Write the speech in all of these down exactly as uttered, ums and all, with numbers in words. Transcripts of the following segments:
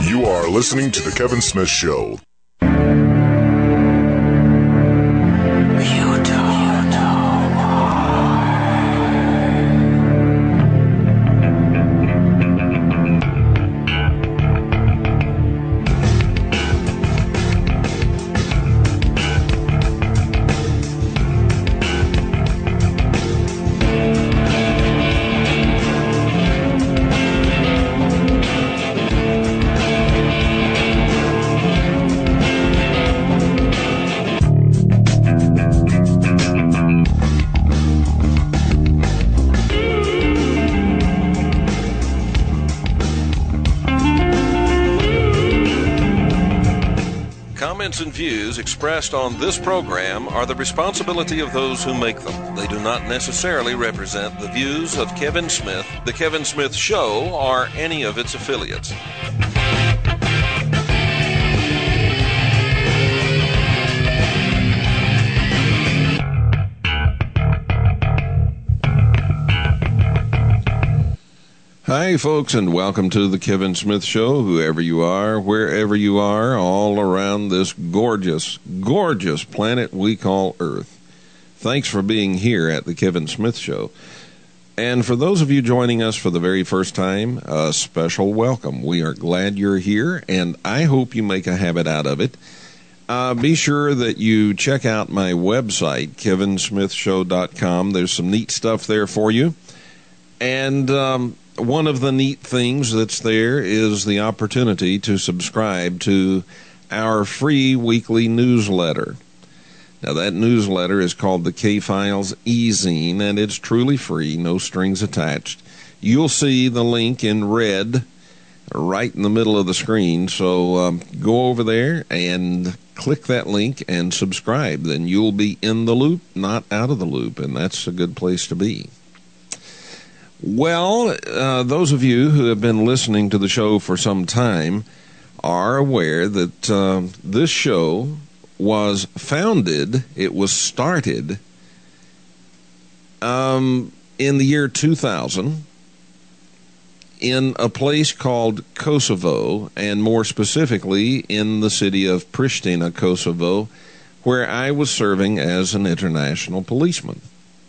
You are listening to The Kevin Smith Show. Comments and views expressed on this program are the responsibility of those who make them. They do not necessarily represent the views of Kevin Smith, The Kevin Smith Show, or any of its affiliates. Hi, folks, and welcome to the Kevin Smith Show, whoever you are, wherever you are, all around this gorgeous, gorgeous planet we call Earth. Thanks for being here at the Kevin Smith Show. And for those of you joining us for the very first time, a special welcome. We are glad you're here, and I hope you make a habit out of it. Uh, be sure that you check out my website, kevin smith show dot com. There's some neat stuff there for you. And um, one of the neat things that's there is the opportunity to subscribe to our free weekly newsletter. Now, that newsletter is called the K-Files E-Zine, and it's truly free, no strings attached. You'll see the link in red right in the middle of the screen, so um, go over there and click that link and subscribe. Then you'll be in the loop, not out of the loop, and that's a good place to be. Well, uh, those of you who have been listening to the show for some time are aware that uh, this show was founded, it was started um, in the year two thousand in a place called Kosovo, and more specifically in the city of Pristina, Kosovo, where I was serving as an international policeman.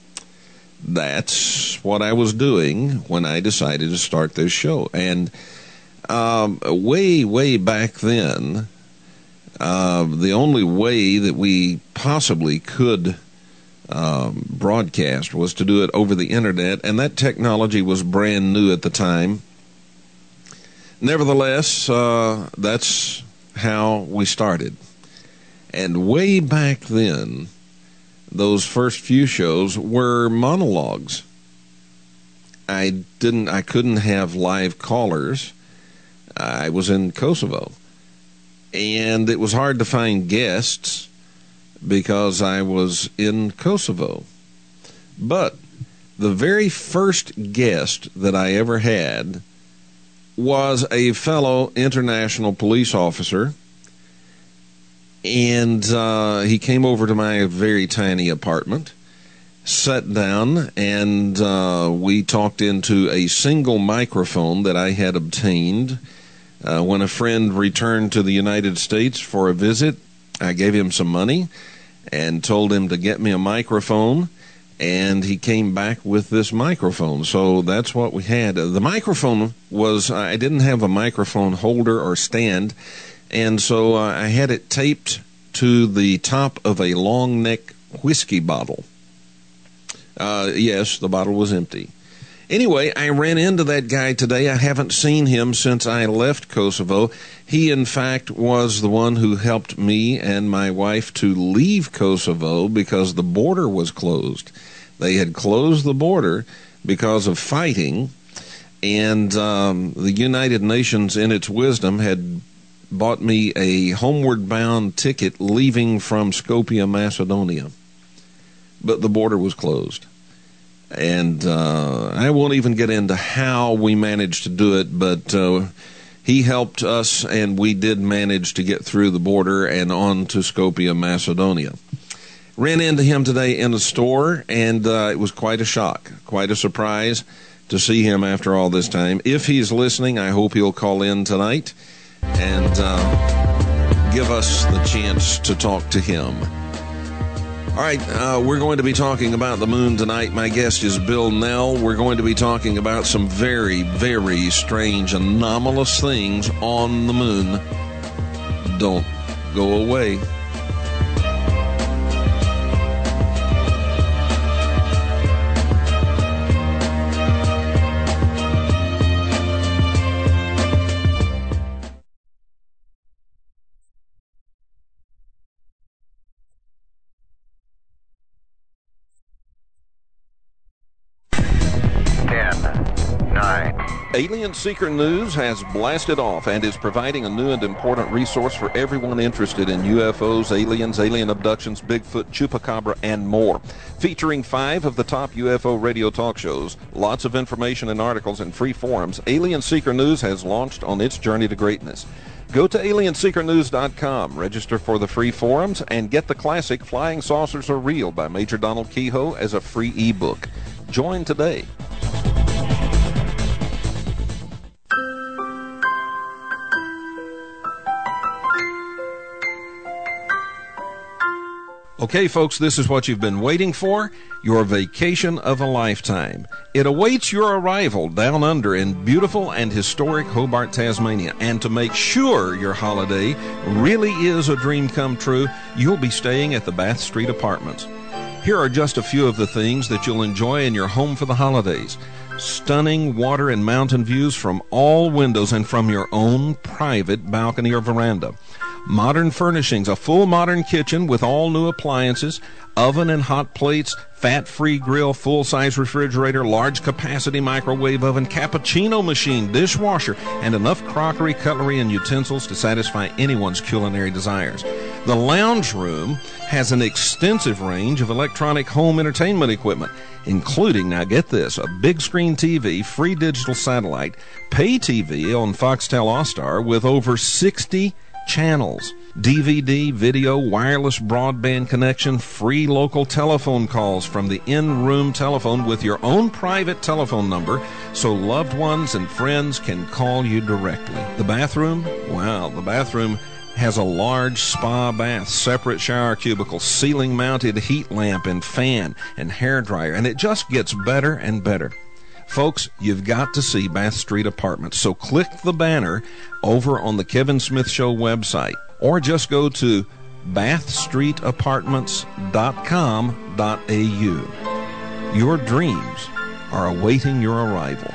That's what I was doing when I decided to start this show. And um, way, way back then, uh, the only way that we possibly could um, broadcast was to do it over the internet, and that technology was brand new at the time. Nevertheless, uh, that's how we started. And way back then, those first few shows were monologues. I didn't, I couldn't have live callers. I was in Kosovo, and it was hard to find guests because I was in Kosovo. But the very first guest that I ever had was a fellow international police officer. And uh, he came over to my very tiny apartment, sat down, and uh, we talked into a single microphone that I had obtained. Uh, when a friend returned to the United States for a visit, I gave him some money and told him to get me a microphone, and he came back with this microphone. So that's what we had. The microphone was, I didn't have a microphone holder or stand, and so uh, I had it taped to the top of a long neck whiskey bottle. Uh, yes, the bottle was empty. Anyway, I ran into that guy today. I haven't seen him since I left Kosovo. He, in fact, was the one who helped me and my wife to leave Kosovo because the border was closed. They had closed the border because of fighting, and um, the United Nations, in its wisdom, had bought me a homeward-bound ticket leaving from Skopje, Macedonia. But the border was closed. And uh, I won't even get into how we managed to do it, but uh, he helped us, and we did manage to get through the border and on to Skopje, Macedonia. Ran into him today in a store, and uh, it was quite a shock, quite a surprise to see him after all this time. If he's listening, I hope he'll call in tonight. and uh, give us the chance to talk to him. All right, uh, we're going to be talking about the moon tonight. My guest is Bill Nell. We're going to be talking about some very, very strange, anomalous things on the moon. Don't go away. Alien Seeker News has blasted off and is providing a new and important resource for everyone interested in U F Os, aliens, alien abductions, Bigfoot, Chupacabra, and more. Featuring five of the top U F O radio talk shows, lots of information and articles, and free forums, Alien Seeker News has launched on its journey to greatness. Go to alien seeker news dot com, register for the free forums, and get the classic Flying Saucers Are Real by Major Donald Kehoe as a free ebook. Join today. Okay, folks, this is what you've been waiting for, your vacation of a lifetime. It awaits your arrival down under in beautiful and historic Hobart, Tasmania. And to make sure your holiday really is a dream come true, you'll be staying at the Bath Street Apartments. Here are just a few of the things that you'll enjoy in your home for the holidays. Stunning water and mountain views from all windows and from your own private balcony or veranda. Modern furnishings, a full modern kitchen with all new appliances, oven and hot plates, fat-free grill, full-size refrigerator, large-capacity microwave oven, cappuccino machine, dishwasher, and enough crockery, cutlery, and utensils to satisfy anyone's culinary desires. The lounge room has an extensive range of electronic home entertainment equipment, including, now get this, a big screen T V, free digital satellite, pay T V on Foxtel All-Star with over sixty channels, D V D, video, wireless broadband connection, free local telephone calls from the in-room telephone with your own private telephone number so loved ones and friends can call you directly. The bathroom? Well, the bathroom has a large spa bath, separate shower cubicle, ceiling-mounted heat lamp and fan and hair dryer, and it just gets better and better. Folks, you've got to see Bath Street Apartments, so click the banner over on the Kevin Smith Show website, or just go to bath street apartments dot com dot a u. Your dreams are awaiting your arrival.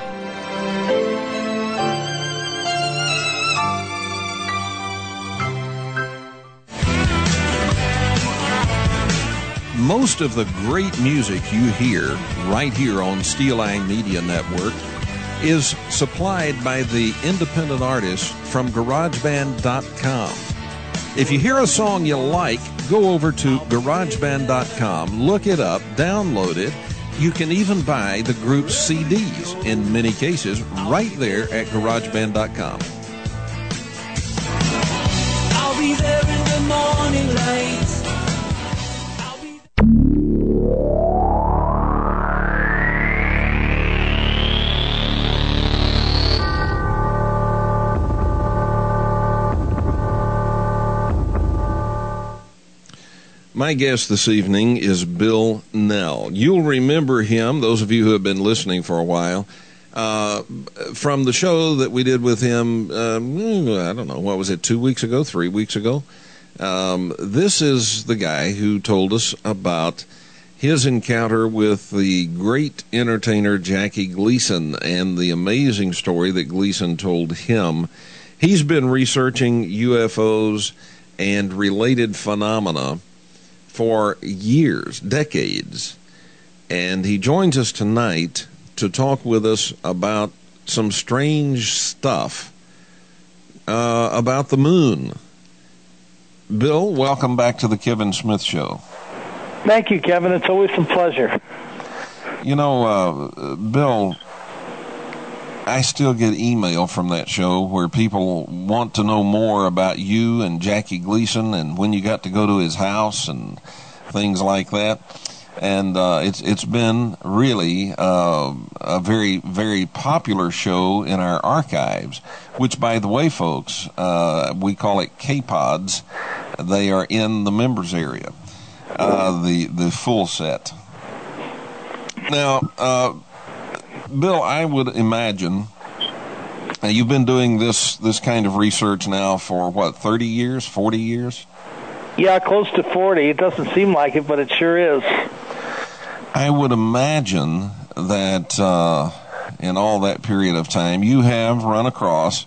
Most of the great music you hear right here on Steel Eye Media Network is supplied by the independent artists from garage band dot com. If you hear a song you like, go over to garage band dot com, look it up, download it. You can even buy the group's C Ds, in many cases, right there at garage band dot com. I'll be there in the morning light. My guest this evening is Bill Nell. You'll remember him, those of you who have been listening for a while, uh, from the show that we did with him, um, I don't know, what was it, two weeks ago, three weeks ago? Um, this is the guy who told us about his encounter with the great entertainer Jackie Gleason and the amazing story that Gleason told him. He's been researching U F Os and related phenomena for years, decades, and he joins us tonight to talk with us about some strange stuff uh, about the moon. Bill, welcome back to the Kevin Smith Show. Thank you, Kevin. It's always a pleasure. You know, uh, Bill, I still get email from that show where people want to know more about you and Jackie Gleason and when you got to go to his house and things like that. And uh, it's it's been really uh, a very, very popular show in our archives, which, by the way, folks, uh, we call it K-Pods. They are in the members area, uh, the, the full set. Now, uh, Bill, I would imagine uh, you've been doing this, this kind of research now for, what, thirty years, forty years? Yeah, close to forty. It doesn't seem like it, but it sure is. I would imagine that uh, in all that period of time, you have run across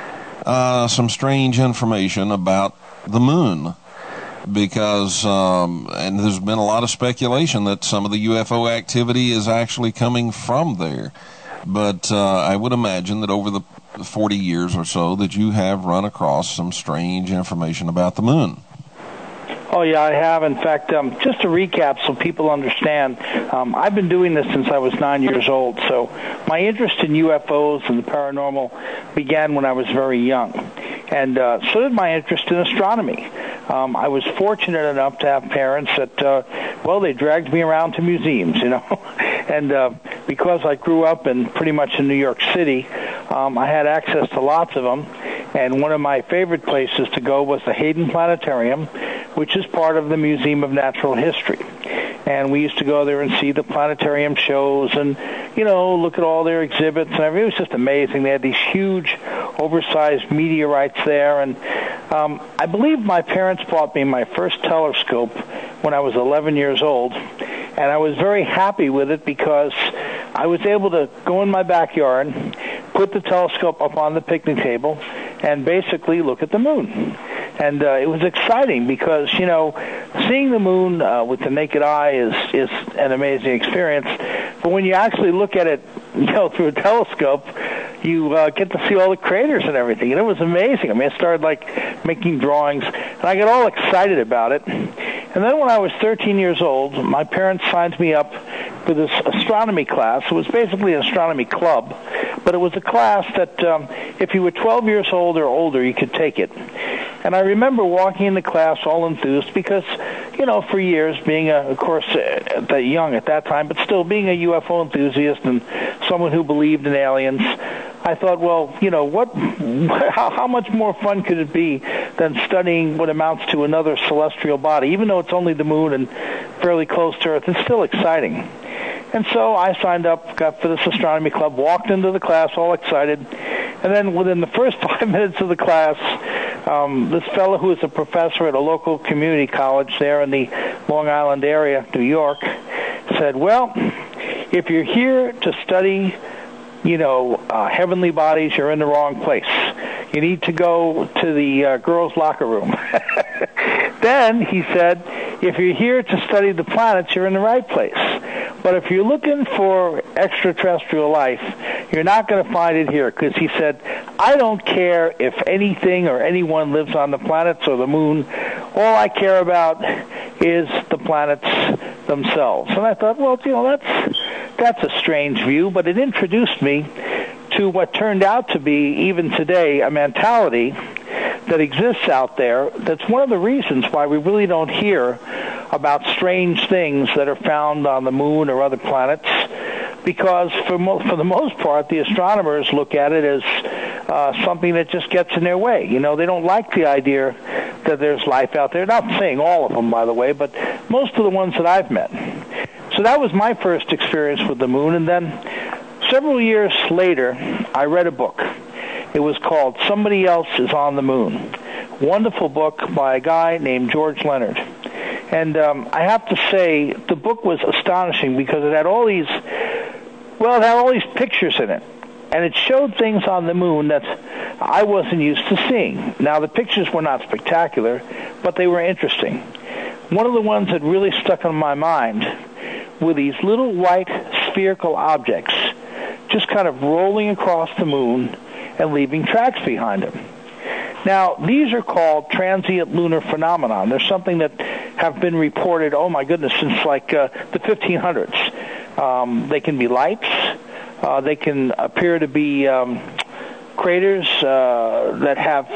uh, some strange information about the moon, because um, and there's been a lot of speculation that some of the U F O activity is actually coming from there. But uh, I would imagine that over the forty years or so that you have run across some strange information about the moon. Oh, yeah, I have. In fact, um, just to recap so people understand, um, I've been doing this since I was nine years old. So my interest in U F Os and the paranormal began when I was very young. And uh, so did my interest in astronomy. Um, I was fortunate enough to have parents that, uh, well, they dragged me around to museums, you know. and uh, because I grew up in pretty much in New York City, um, I had access to lots of them. And one of my favorite places to go was the Hayden Planetarium, which is part of the Museum of Natural History. And we used to go there and see the planetarium shows and, you know, look at all their exhibits. And everything. It was just amazing. They had these huge, oversized meteorites there. And um, I believe my parents bought me my first telescope when I was eleven years old. And I was very happy with it because I was able to go in my backyard, put the telescope up on the picnic table, and basically look at the moon. And uh, it was exciting because, you know, seeing the moon uh, with the naked eye is, is an amazing experience. But when you actually look at it, you know, through a telescope, you uh, get to see all the craters and everything. And it was amazing. I mean, I started, like, making drawings, and I got all excited about it. And then when I was thirteen years old, my parents signed me up for this astronomy class. It was basically an astronomy club, but it was a class that um, if you were twelve years old or older, you could take it. And I remember walking into class all enthused because, you know, for years, being, a, of course, uh, that young at that time, but still being a U F O enthusiast and someone who believed in aliens, I thought, well, you know, what? How, how much more fun could it be than studying what amounts to another celestial body? Even though it's only the moon and fairly close to Earth, it's still exciting. And so I signed up, got for this astronomy club, walked into the class all excited, and then within the first five minutes of the class, um, this fellow who was a professor at a local community college there in the Long Island area, New York, said, well, if you're here to study, you know, uh, heavenly bodies, you're in the wrong place. You need to go to the uh, girls' locker room. Then, he said, if you're here to study the planets, you're in the right place. But if you're looking for extraterrestrial life, you're not going to find it here. Because he said, I don't care if anything or anyone lives on the planets or the moon. All I care about is the planets themselves. And I thought, well, you know, that's that's a strange view, but it introduced me to what turned out to be, even today, a mentality that exists out there that's one of the reasons why we really don't hear about strange things that are found on the moon or other planets, because for, mo- for the most part, the astronomers look at it as uh, something that just gets in their way. You know, they don't like the idea that there's life out there. Not saying all of them, by the way, but most of the ones that I've met. So that was my first experience with the moon, and then several years later, I read a book. It was called Somebody Else is on the Moon. Wonderful book by a guy named George Leonard. And um, I have to say, the book was astonishing because it had all these, well, it had all these pictures in it. And it showed things on the moon that I wasn't used to seeing. Now, the pictures were not spectacular, but they were interesting. One of the ones that really stuck in my mind were these little white spherical objects just kind of rolling across the moon and leaving tracks behind them. Now, these are called transient lunar phenomenon. They're something that have been reported, oh my goodness, since like uh, the fifteen hundreds. Um, they can be lights. Uh, they can appear to be um, craters uh, that have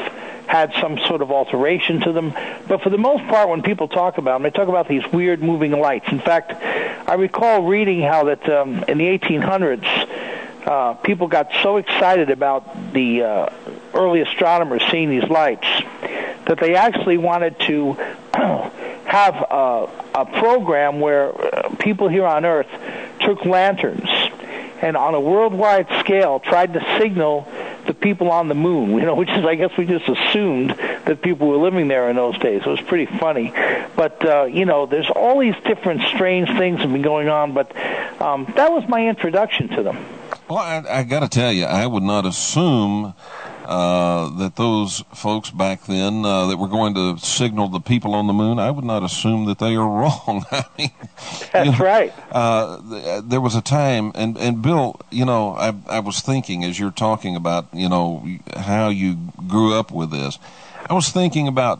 had some sort of alteration to them. But for the most part, when people talk about them, they talk about these weird moving lights. In fact, I recall reading how that um, in the eighteen hundreds, uh, people got so excited about the uh, early astronomers seeing these lights that they actually wanted to have a, a program where uh, people here on Earth took lanterns and on a worldwide scale tried to signal the people on the moon, you know, which is, I guess we just assumed that people were living there in those days. It was pretty funny. But, uh, you know, there's all these different strange things that have been going on, but um, that was my introduction to them. Well, I, I got to tell you, I would not assume uh, that those folks back then uh, that were going to signal the people on the moon, I would not assume that they are wrong. I mean, That's you know, right. Uh, th- there was a time, and, and Bill, you know, I, I was thinking as you're talking about, you know, how you grew up with this, I was thinking about,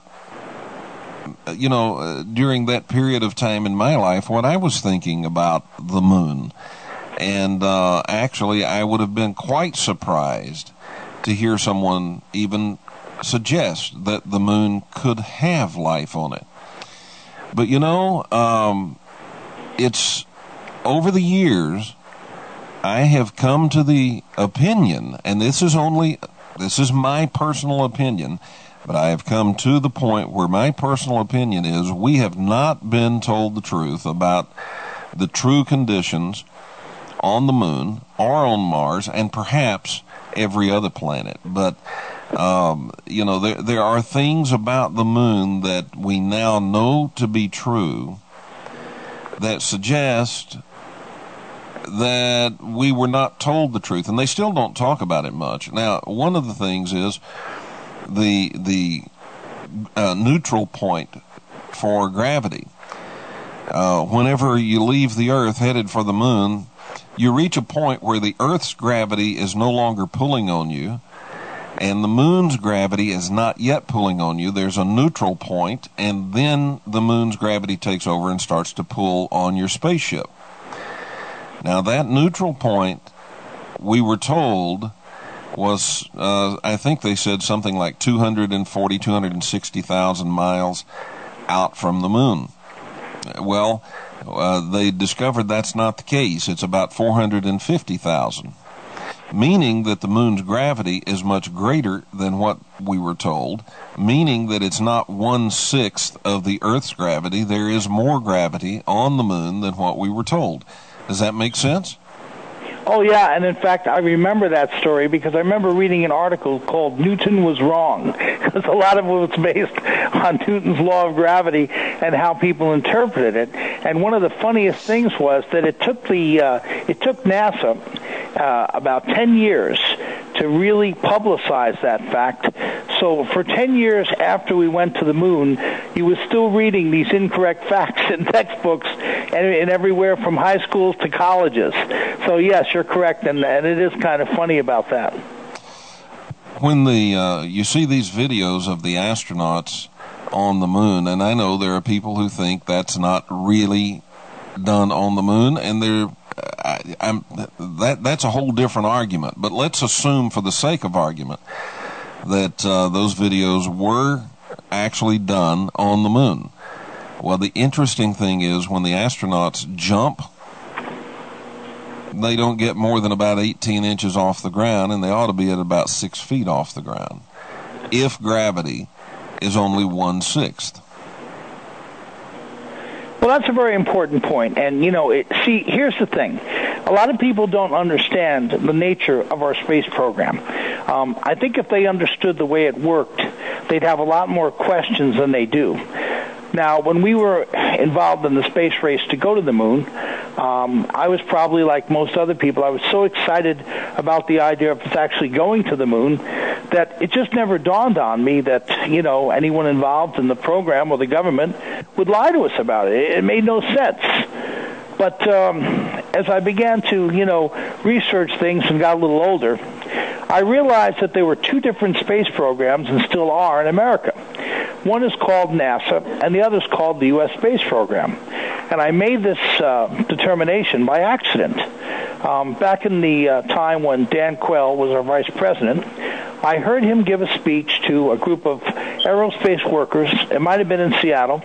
you know, uh, during that period of time in my life, what I was thinking about the moon. And uh, actually, I would have been quite surprised to hear someone even suggest that the moon could have life on it. But, you know, um, it's over the years, I have come to the opinion, and this is only, this is my personal opinion, but I have come to the point where my personal opinion is we have not been told the truth about the true conditions on the moon or on Mars and perhaps every other planet. But, um, you know, there, there are things about the moon that we now know to be true that suggest that we were not told the truth, and they still don't talk about it much. Now, one of the things is the, the uh, neutral point for gravity. Uh, whenever you leave the Earth headed for the moon, you reach a point where the Earth's gravity is no longer pulling on you, and the moon's gravity is not yet pulling on you. There's a neutral point, and then the moon's gravity takes over and starts to pull on your spaceship. Now, that neutral point, we were told, was, uh, I think they said something like two hundred forty, two hundred sixty thousand miles out from the moon. Well, Uh, they discovered that's not the case. It's about four hundred fifty thousand, meaning that the moon's gravity is much greater than what we were told, meaning that it's not one-sixth of the Earth's gravity. There is more gravity on the moon than what we were told. Does that make sense? Oh, yeah, and in fact, I remember that story because I remember reading an article called Newton Was Wrong, because a lot of it was based on Newton's law of gravity and how people interpreted it. And one of the funniest things was that it took the uh, it took NASA uh, about ten years to really publicize that fact. So for ten years after we went to the moon, you were still reading these incorrect facts in textbooks and, and everywhere from high schools to colleges. So yes, you're correct, and, and it is kind of funny about that. When the uh, you see these videos of the astronauts on the moon, and I know there are people who think that's not really done on the moon, and they're I, I'm, that that's a whole different argument. But let's assume, for the sake of argument, that uh, those videos were actually done on the moon. Well, the interesting thing is when the astronauts jump, they don't get more than about eighteen inches off the ground, and they ought to be at about six feet off the ground, if gravity is only one-sixth. Well, that's a very important point. And, you know, it, see, here's the thing. A lot of people don't understand the nature of our space program. Um, I think if they understood the way it worked, they'd have a lot more questions than they do. Now, when we were involved in the space race to go to the moon, um, I was probably like most other people. I was so excited about the idea of us actually going to the moon that it just never dawned on me that, you know, anyone involved in the program or the government would lie to us about it. It made no sense. But um, as I began to, you know, research things and got a little older, I realized that there were two different space programs, and still are, in America. One is called NASA, and the other is called the U S Space Program. And I made this uh, determination by accident. Um, back in the uh, time when Dan Quayle was our vice president, I heard him give a speech to a group of aerospace workers. It might have been in Seattle.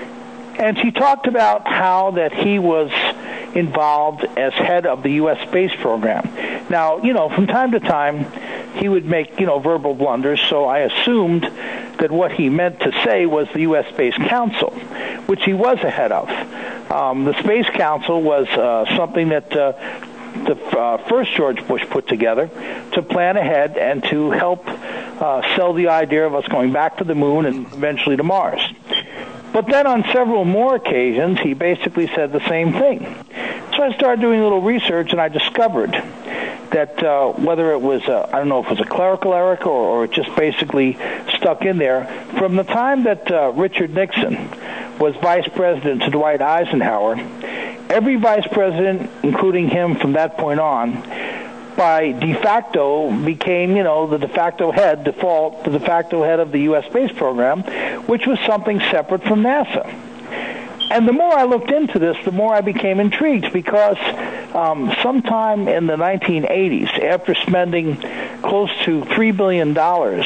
And he talked about how that he was involved as head of the U S space program. Now, you know, from time to time, he would make, you know, verbal blunders, so I assumed that what he meant to say was the U S Space Council, which he was a head of. Um, the Space Council was uh, something that uh, the uh, first George Bush put together to plan ahead and to help uh, sell the idea of us going back to the moon and eventually to Mars. But then on several more occasions, he basically said the same thing. So I started doing a little research, and I discovered that uh, whether it was, a, I don't know if it was a clerical error or, or it just basically stuck in there, from the time that uh, Richard Nixon was vice president to Dwight Eisenhower, every vice president, including him from that point on, by de facto became, you know, the de facto head, default, the de facto head of the U S space program, which was something separate from NASA. And the more I looked into this, the more I became intrigued, because um, sometime in the nineteen eighties, after spending close to three billion dollars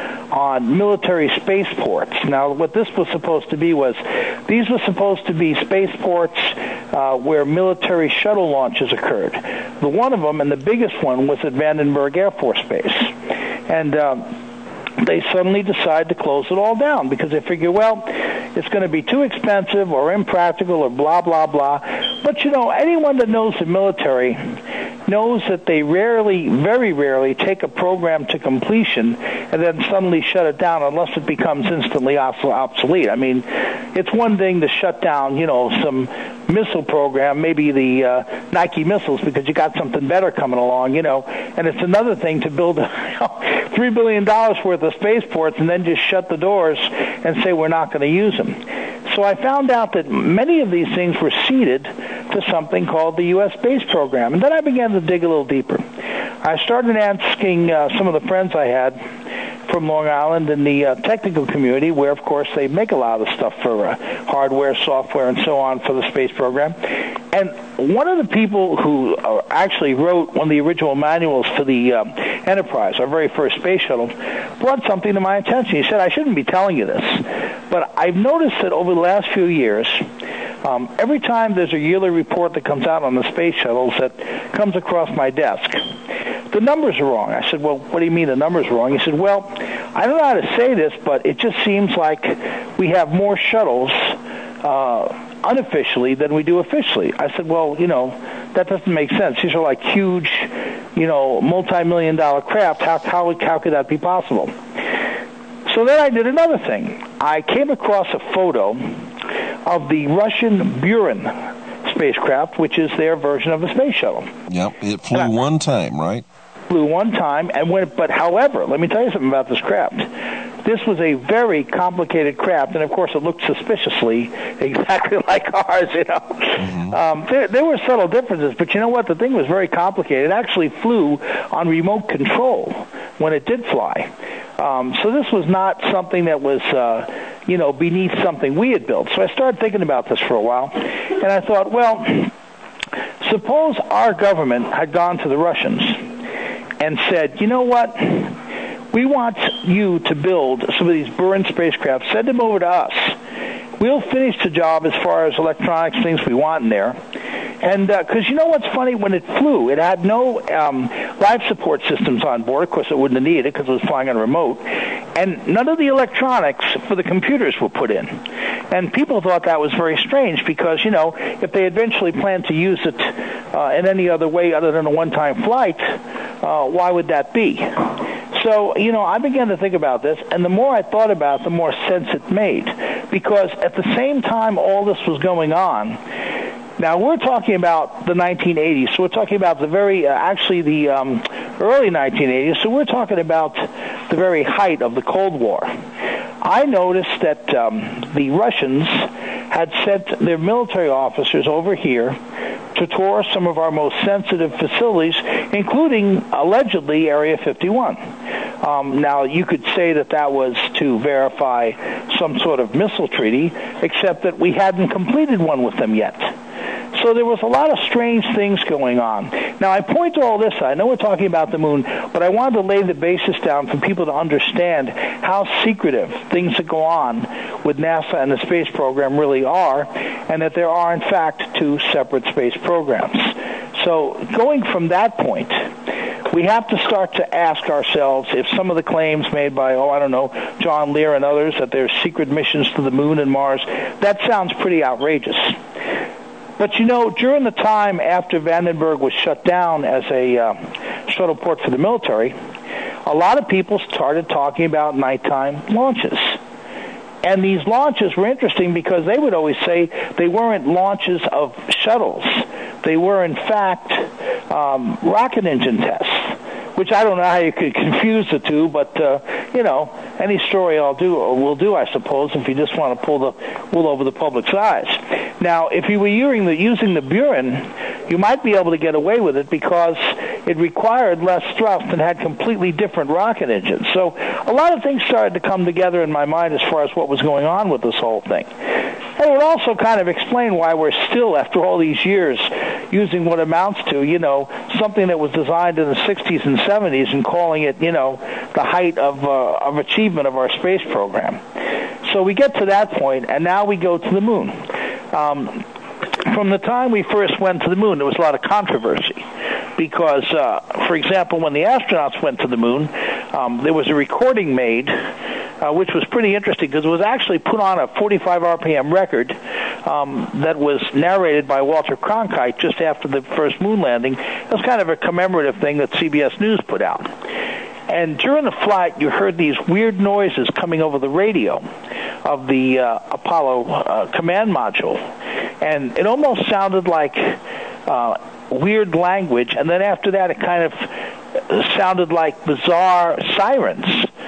on military spaceports. Now, what this was supposed to be was, these were supposed to be spaceports uh, where military shuttle launches occurred. The one of them, and the biggest one, was at Vandenberg Air Force Base. And uh, they suddenly decide to close it all down because they figure, well, it's going to be too expensive or impractical or blah, blah, blah. But, you know, anyone that knows the military knows that they rarely, very rarely, take a program to completion and then suddenly shut it down unless it becomes instantly obsolete. I mean, it's one thing to shut down, you know, some missile program, maybe the uh, Nike missiles, because you got something better coming along, you know, and it's another thing to build you know, three billion dollars worth of spaceports and then just shut the doors and say we're not going to use them. So I found out that many of these things were ceded to something called the U S space program. And then I began to dig a little deeper. I started asking uh, some of the friends I had from Long Island in the uh, technical community, where, of course, they make a lot of stuff for uh, hardware, software, and so on for the space program. And one of the people who uh, actually wrote one of the original manuals for the uh, Enterprise, our very first space shuttle, brought something to my attention. He said, I shouldn't be telling you this, but I've noticed that over the last few years, um, every time there's a yearly report that comes out on the space shuttles that comes across my desk, the numbers are wrong. I said, well, what do you mean the numbers are wrong? He said, well, I don't know how to say this, but it just seems like we have more shuttles uh, unofficially than we do officially. I said, well, you know, that doesn't make sense. These are like huge, you know, multi-million dollar craft. How, how, how could that be possible? So then I did another thing. I came across a photo of the Russian Buran spacecraft, which is their version of a space shuttle. Yep, it flew I, one time, right? Flew one time, and went. But however, let me tell you something about this craft. This was a very complicated craft, and of course, it looked suspiciously exactly like ours. You know, mm-hmm. um, there, there were subtle differences, but you know what? The thing was very complicated. It actually flew on remote control when it did fly. Um, so this was not something that was, uh, you know, beneath something we had built. So I started thinking about this for a while, and I thought, well, suppose our government had gone to the Russians and said, you know what, we want you to build some of these Buran spacecraft, send them over to us. We'll finish the job as far as electronics, things we want in there. And because uh, you know what's funny? When it flew, it had no um, life support systems on board. Of course, it wouldn't have needed it because it was flying on a remote. And none of the electronics for the computers were put in. And people thought that was very strange because, you know, if they eventually planned to use it uh, in any other way other than a one-time flight, uh, why would that be? So, you know, I began to think about this, and the more I thought about it, the more sense it made. Because at the same time all this was going on, now, we're talking about the nineteen eighties, so we're talking about the very, uh, actually the um, early nineteen eighties, so we're talking about the very height of the Cold War. I noticed that um, the Russians had sent their military officers over here to tour some of our most sensitive facilities, including, allegedly, Area fifty-one. Um, now, you could say that that was to verify some sort of missile treaty, except that we hadn't completed one with them yet. So there was a lot of strange things going on. Now, I point to all this. I know we're talking about the moon, but I wanted to lay the basis down for people to understand how secretive things that go on with NASA and the space program really are, and that there are, in fact, two separate space programs. So going from that point, we have to start to ask ourselves if some of the claims made by, oh, I don't know, John Lear and others, that there's secret missions to the moon and Mars, that sounds pretty outrageous. But, you know, during the time after Vandenberg was shut down as a uh, shuttle port for the military, a lot of people started talking about nighttime launches. And these launches were interesting because they would always say they weren't launches of shuttles. They were, in fact, um, rocket engine tests, which I don't know how you could confuse the two, but, uh, you know, any story I'll do or will do, I suppose, if you just want to pull the wool over the public's eyes. Now, if you were using the, using the Buran, you might be able to get away with it because it required less thrust and had completely different rocket engines. So a lot of things started to come together in my mind as far as what was going on with this whole thing. And it would also kind of explain why we're still, after all these years, using what amounts to, you know, something that was designed in the sixties and seventies and calling it, you know, the height of, uh, of achievement of our space program. So we get to that point, and now we go to the moon. Um, from the time we first went to the moon, there was a lot of controversy because, uh, for example, when the astronauts went to the moon, um, there was a recording made, uh, which was pretty interesting because it was actually put on a forty-five R P M record um, that was narrated by Walter Cronkite just after the first moon landing. It was kind of a commemorative thing that C B S News put out. And during the flight, you heard these weird noises coming over the radio of the uh, Apollo uh, command module. And it almost sounded like uh, weird language. And then after that, it kind of sounded like bizarre sirens.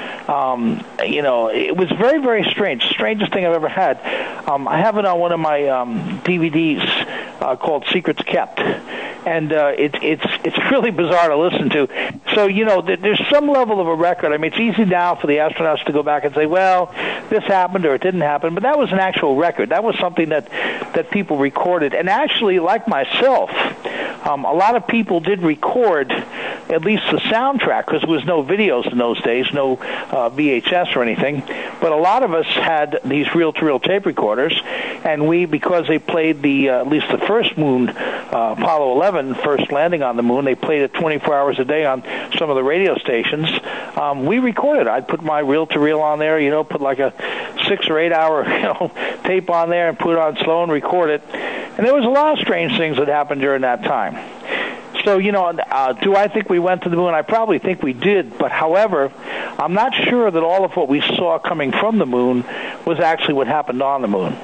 Um, you know, it was very, very strange. Strangest thing I've ever had. Um, I have it on one of my um, D V Ds uh, called Secrets Kept. And uh, it, it's it's really bizarre to listen to. So, you know, th- there's some level of a record. I mean, it's easy now for the astronauts to go back and say, well, this happened or it didn't happen. But that was an actual record. That was something that, that people recorded. And actually, like myself, um, a lot of people did record at least the soundtrack because there was no videos in those days, no uh, V H S or anything. But a lot of us had these reel-to-reel tape recorders. And we, because they played the uh, at least the first moon, uh, Apollo eleven, first landing on the moon, they played it twenty-four hours a day on some of the radio stations. Um, we recorded. I'd put my reel-to-reel on there, you know, put like a six or eight hour, you know, tape on there and put it on slow and record it. And there was a lot of strange things that happened during that time. So, you know, uh, do I think we went to the moon? I probably think we did. But, however, I'm not sure that all of what we saw coming from the moon was actually what happened on the moon.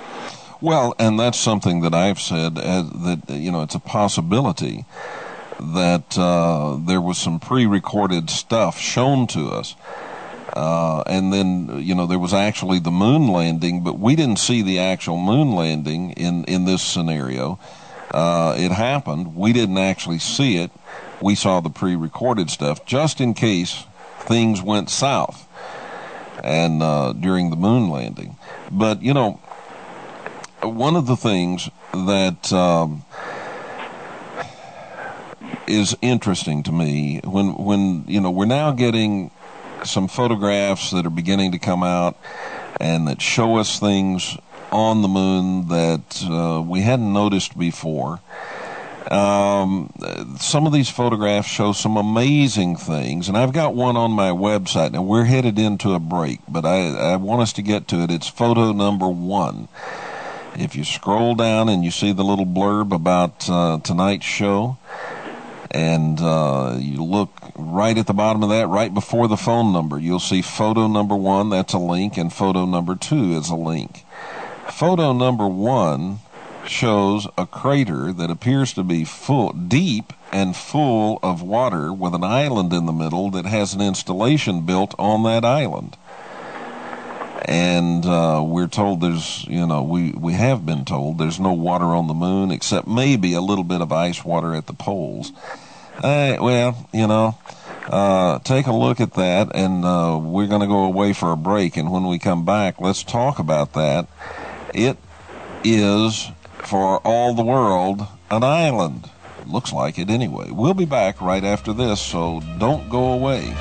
Well, and that's something that I've said, uh, that, you know, it's a possibility that uh, there was some pre-recorded stuff shown to us. Uh, and then, you know, there was actually the moon landing, but we didn't see the actual moon landing in, in this scenario. Uh, it happened. We didn't actually see it. We saw the pre-recorded stuff just in case things went south and uh, during the moon landing. But, you know, one of the things that um, is interesting to me when, when, you know, we're now getting some photographs that are beginning to come out and that show us things on the moon that uh, we hadn't noticed before. Um, some of these photographs show some amazing things, and I've got one on my website. Now, we're headed into a break, but I, I want us to get to it. It's photo number one. If you scroll down and you see the little blurb about uh, tonight's show, and uh, you look right at the bottom of that, right before the phone number, you'll see photo number one, that's a link, and photo number two is a link. Photo number one shows a crater that appears to be full, deep and full of water with an island in the middle that has an installation built on that island. And uh, we're told there's, you know, we, we have been told there's no water on the moon except maybe a little bit of ice water at the poles. Uh, well, you know, uh, take a look at that, and uh, we're going to go away for a break. And when we come back, let's talk about that. It is for all the world an island. Looks like it anyway. We'll be back right after this, so don't go away.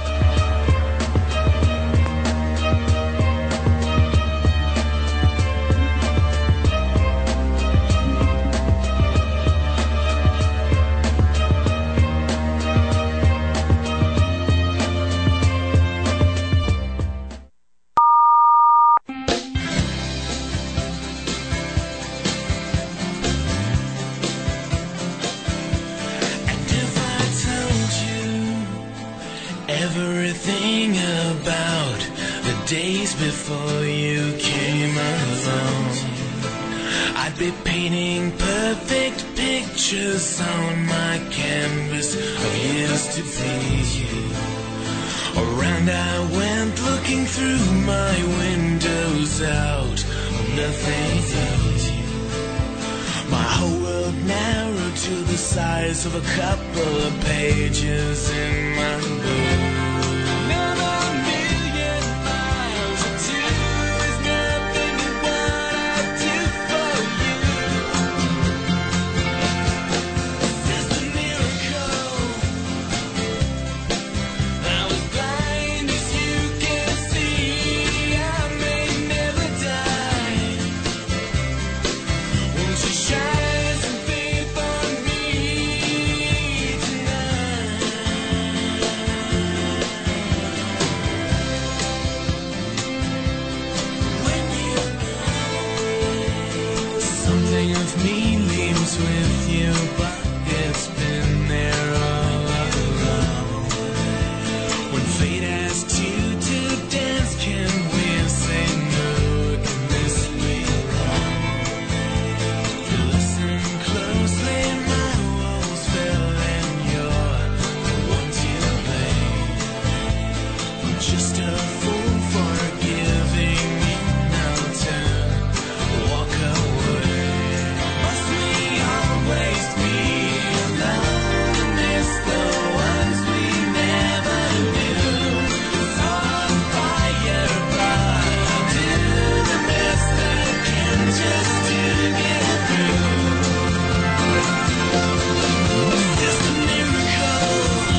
Days before you came along, I'd be painting perfect pictures on my canvas of years to be. Around I went looking through my windows out of nothing. My whole world narrowed to the size of a couple of pages in my book. With you, but it's been there all along. When fate asks you to dance, can we say no? Can this be wrong? If you listen closely, my walls fell and you're the one to blame. I'm just a fool for giving in. I'll turn, walk away. Must we always be alone and miss the ones we never knew? On fire, but I'll do the best I can just to get through. It's just a miracle.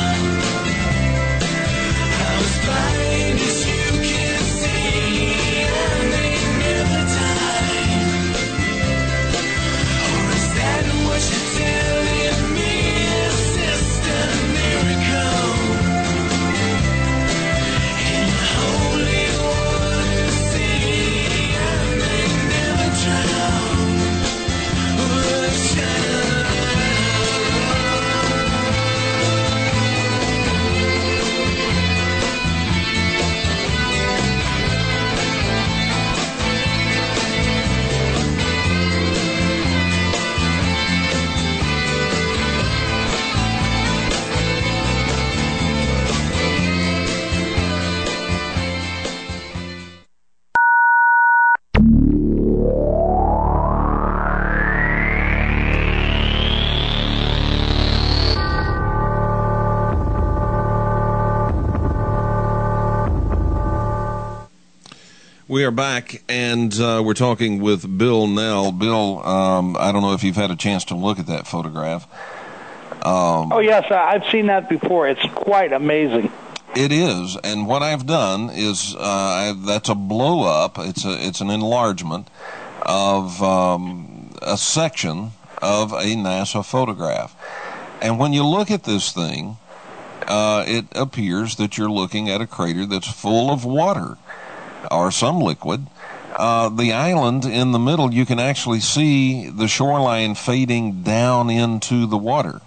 I was blind as you can see. I may never die. Or is that what you're telling me? It's just a miracle. In the holy water sea, I may never drown or drown. We are back, and uh, we're talking with Bill Nell. Bill, um, I don't know if you've had a chance to look at that photograph. Um, Oh, yes, I- I've seen that before. It's quite amazing. It is, and what I've done is uh, I, that's a blow up. It's a it's an enlargement of um, a section of a NASA photograph, and when you look at this thing, uh, it appears that you're looking at a crater that's full of water or some liquid. Uh, the island in the middle, you can actually see the shoreline fading down into the water.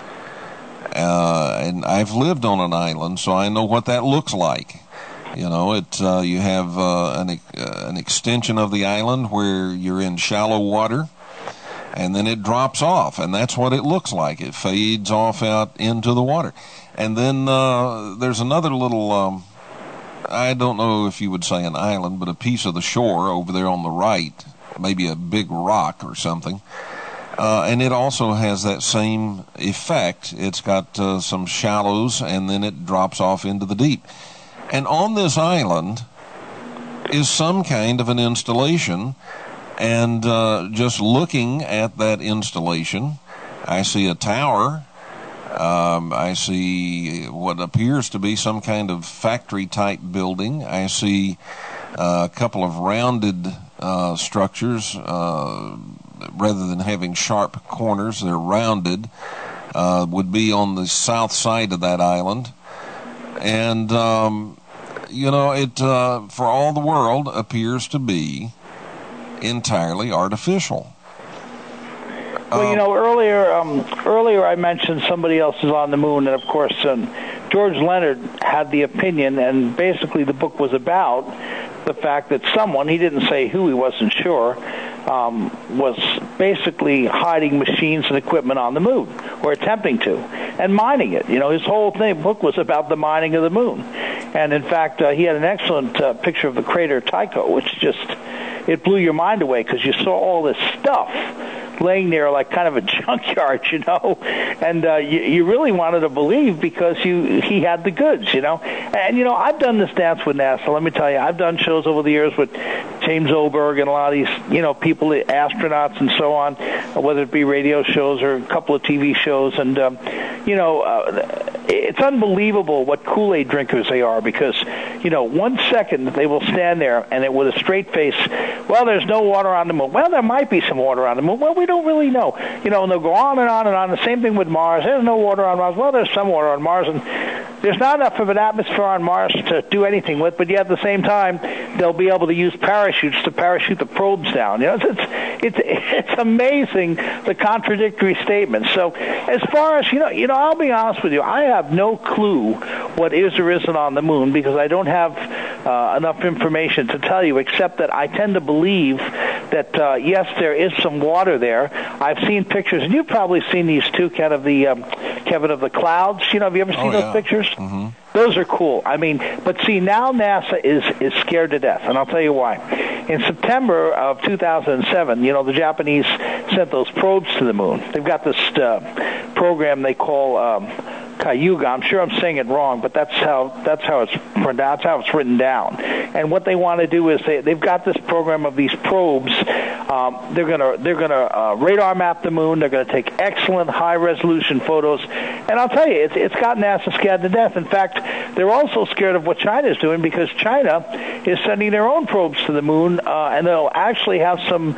Uh, and I've lived on an island, so I know what that looks like. You know, it. Uh, you have uh, an uh, an extension of the island where you're in shallow water, and then it drops off, and that's what it looks like. It fades off out into the water, and then uh, there's another little. Um, I don't know if you would say an island, but a piece of the shore over there on the right, maybe a big rock or something. Uh, and it also has that same effect. It's got uh, some shallows, and then it drops off into the deep. And on this island is some kind of an installation And uh, just looking at that installation, I see a tower. Um, I see what appears to be some kind of factory-type building. I see uh, a couple of rounded uh, structures. Uh, rather than having sharp corners, they're rounded. Uh, would be on the south side of that island. And, um, you know, it, uh, for all the world, appears to be entirely artificial. Well, you know, earlier um, earlier I mentioned somebody else is on the moon, and of course um, George Leonard had the opinion, and basically the book was about the fact that someone, he didn't say who, he wasn't sure, um, was basically hiding machines and equipment on the moon, or attempting to, and mining it. You know, his whole thing, book was about the mining of the moon. And in fact, uh, he had an excellent uh, picture of the crater Tycho, which just, it blew your mind away because you saw all this stuff laying there like kind of a junkyard, you know, and uh, you, you really wanted to believe because you he had the goods, you know. And, you know, I've done this dance with NASA. Let me tell you, I've done shows over the years with James Oberg and a lot of these, you know, people, astronauts and so on, whether it be radio shows or a couple of T V shows. And, um, you know, uh, it's unbelievable what Kool-Aid drinkers they are because, you know, one second they will stand there and it with a straight face, well, there's no water on the moon. Well, there might be some water on the moon. Well, we don't really know. You know, and they'll go on and on and on. The same thing with Mars. There's no water on Mars. Well, there's some water on Mars, and there's not enough of an atmosphere on Mars to do anything with, but yet at the same time, they'll be able to use parachutes to parachute the probes down. You know, it's it's it's amazing the contradictory statements. So as far as, you know, you know, I'll be honest with you, I have no clue what is or isn't on the moon because I don't have uh, enough information to tell you, except that I tend to believe that, uh, yes, there is some water there. I've seen pictures, and you've probably seen these too, Ken, of the, um, Kevin, of the clouds. You know, have you ever seen oh, those yeah. pictures? Mm-hmm. Those are cool. I mean, but see, now NASA is, is scared to death, and I'll tell you why. In September of two thousand seven, you know, the Japanese sent those probes to the moon. They've got this uh, program they call um, Kayuga. I'm sure I'm saying it wrong, but that's how that's how it's that's how it's written down. And what they want to do is they they've got this program of these probes. Um, they're gonna they're gonna uh, radar map the moon. They're gonna take excellent high resolution photos. And I'll tell you, it's it's got NASA scared to death. In fact, they're also scared of what China is doing because China is sending their own probes to the moon, uh, and they'll actually have some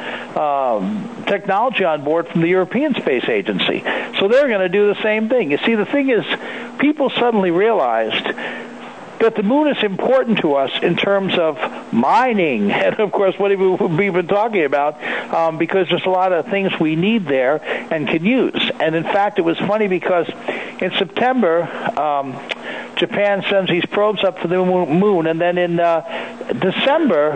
um, technology on board from the European Space Agency. So they're going to do the same thing. You see, the thing is, people suddenly realized that the moon is important to us in terms of mining, and of course what we've been talking about, um, because there's a lot of things we need there and can use. And in fact, it was funny because in September, um, Japan sends these probes up to the moon, and then in uh, December,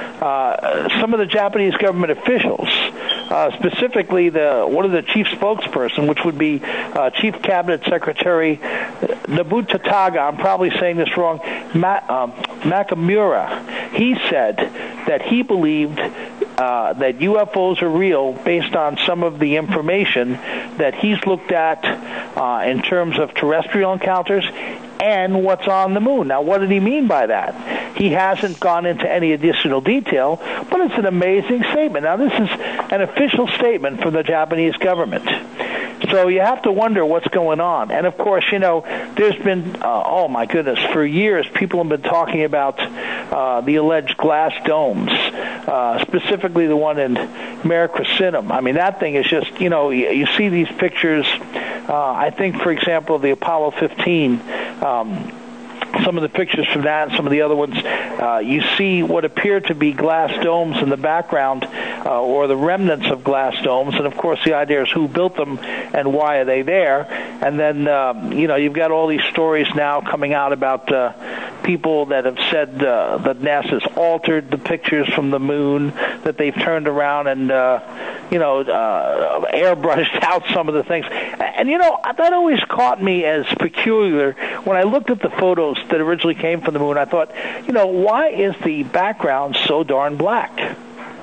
uh, some of the Japanese government officials, uh, specifically the one of the chief spokesperson, which would be uh, Chief Cabinet Secretary Nobutagawa, I'm probably saying this wrong, Ma- um, Nakamura, he said that he believed uh, that U F Os are real based on some of the information that he's looked at uh, in terms of terrestrial encounters and what's on the moon. Now, what did he mean by that? He hasn't gone into any additional detail, but it's an amazing statement. Now, this is an official statement from the Japanese government. So you have to wonder what's going on. And, of course, you know, there's been, uh, oh, my goodness, for years people have been talking about uh, the alleged glass domes, uh, specifically the one in Mare Crisium. I mean, that thing is just, you know, you, you see these pictures. Uh, I think, for example, the Apollo fifteen, um, some of the pictures from that and some of the other ones, uh, you see what appear to be glass domes in the background, uh, or the remnants of glass domes. And, of course, the idea is who built them and why are they there. And then, um, you know, you've got all these stories now coming out about uh, people that have said uh, that NASA's altered the pictures from the moon, that they've turned around and, uh, you know, uh, airbrushed out some of the things. And, you know, that always caught me as peculiar. When I looked at the photos that originally came from the moon, I thought, you know, why is the background so darn black?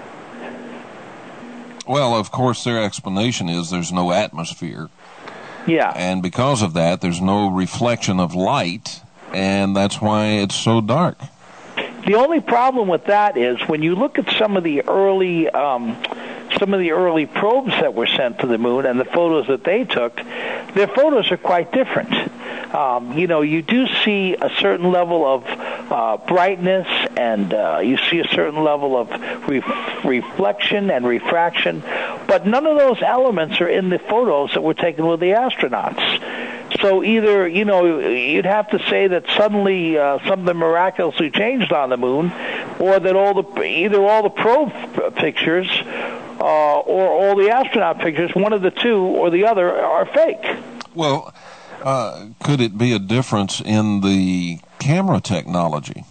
Well, of course, their explanation is there's no atmosphere. Yeah. And because of that, there's no reflection of light, and that's why it's so dark. The only problem with that is when you look at some of the early um, some of the early probes that were sent to the moon and the photos that they took, their photos are quite different. Um, you know, you do see a certain level of uh, brightness, and uh, you see a certain level of ref- reflection and refraction, but none of those elements are in the photos that were taken with the astronauts. So either, you know, you'd have to say that suddenly uh, something miraculously changed on the moon, or that all the either all the probe pictures uh, or all the astronaut pictures, one of the two or the other, are fake. Well, uh, could it be a difference in the camera technology?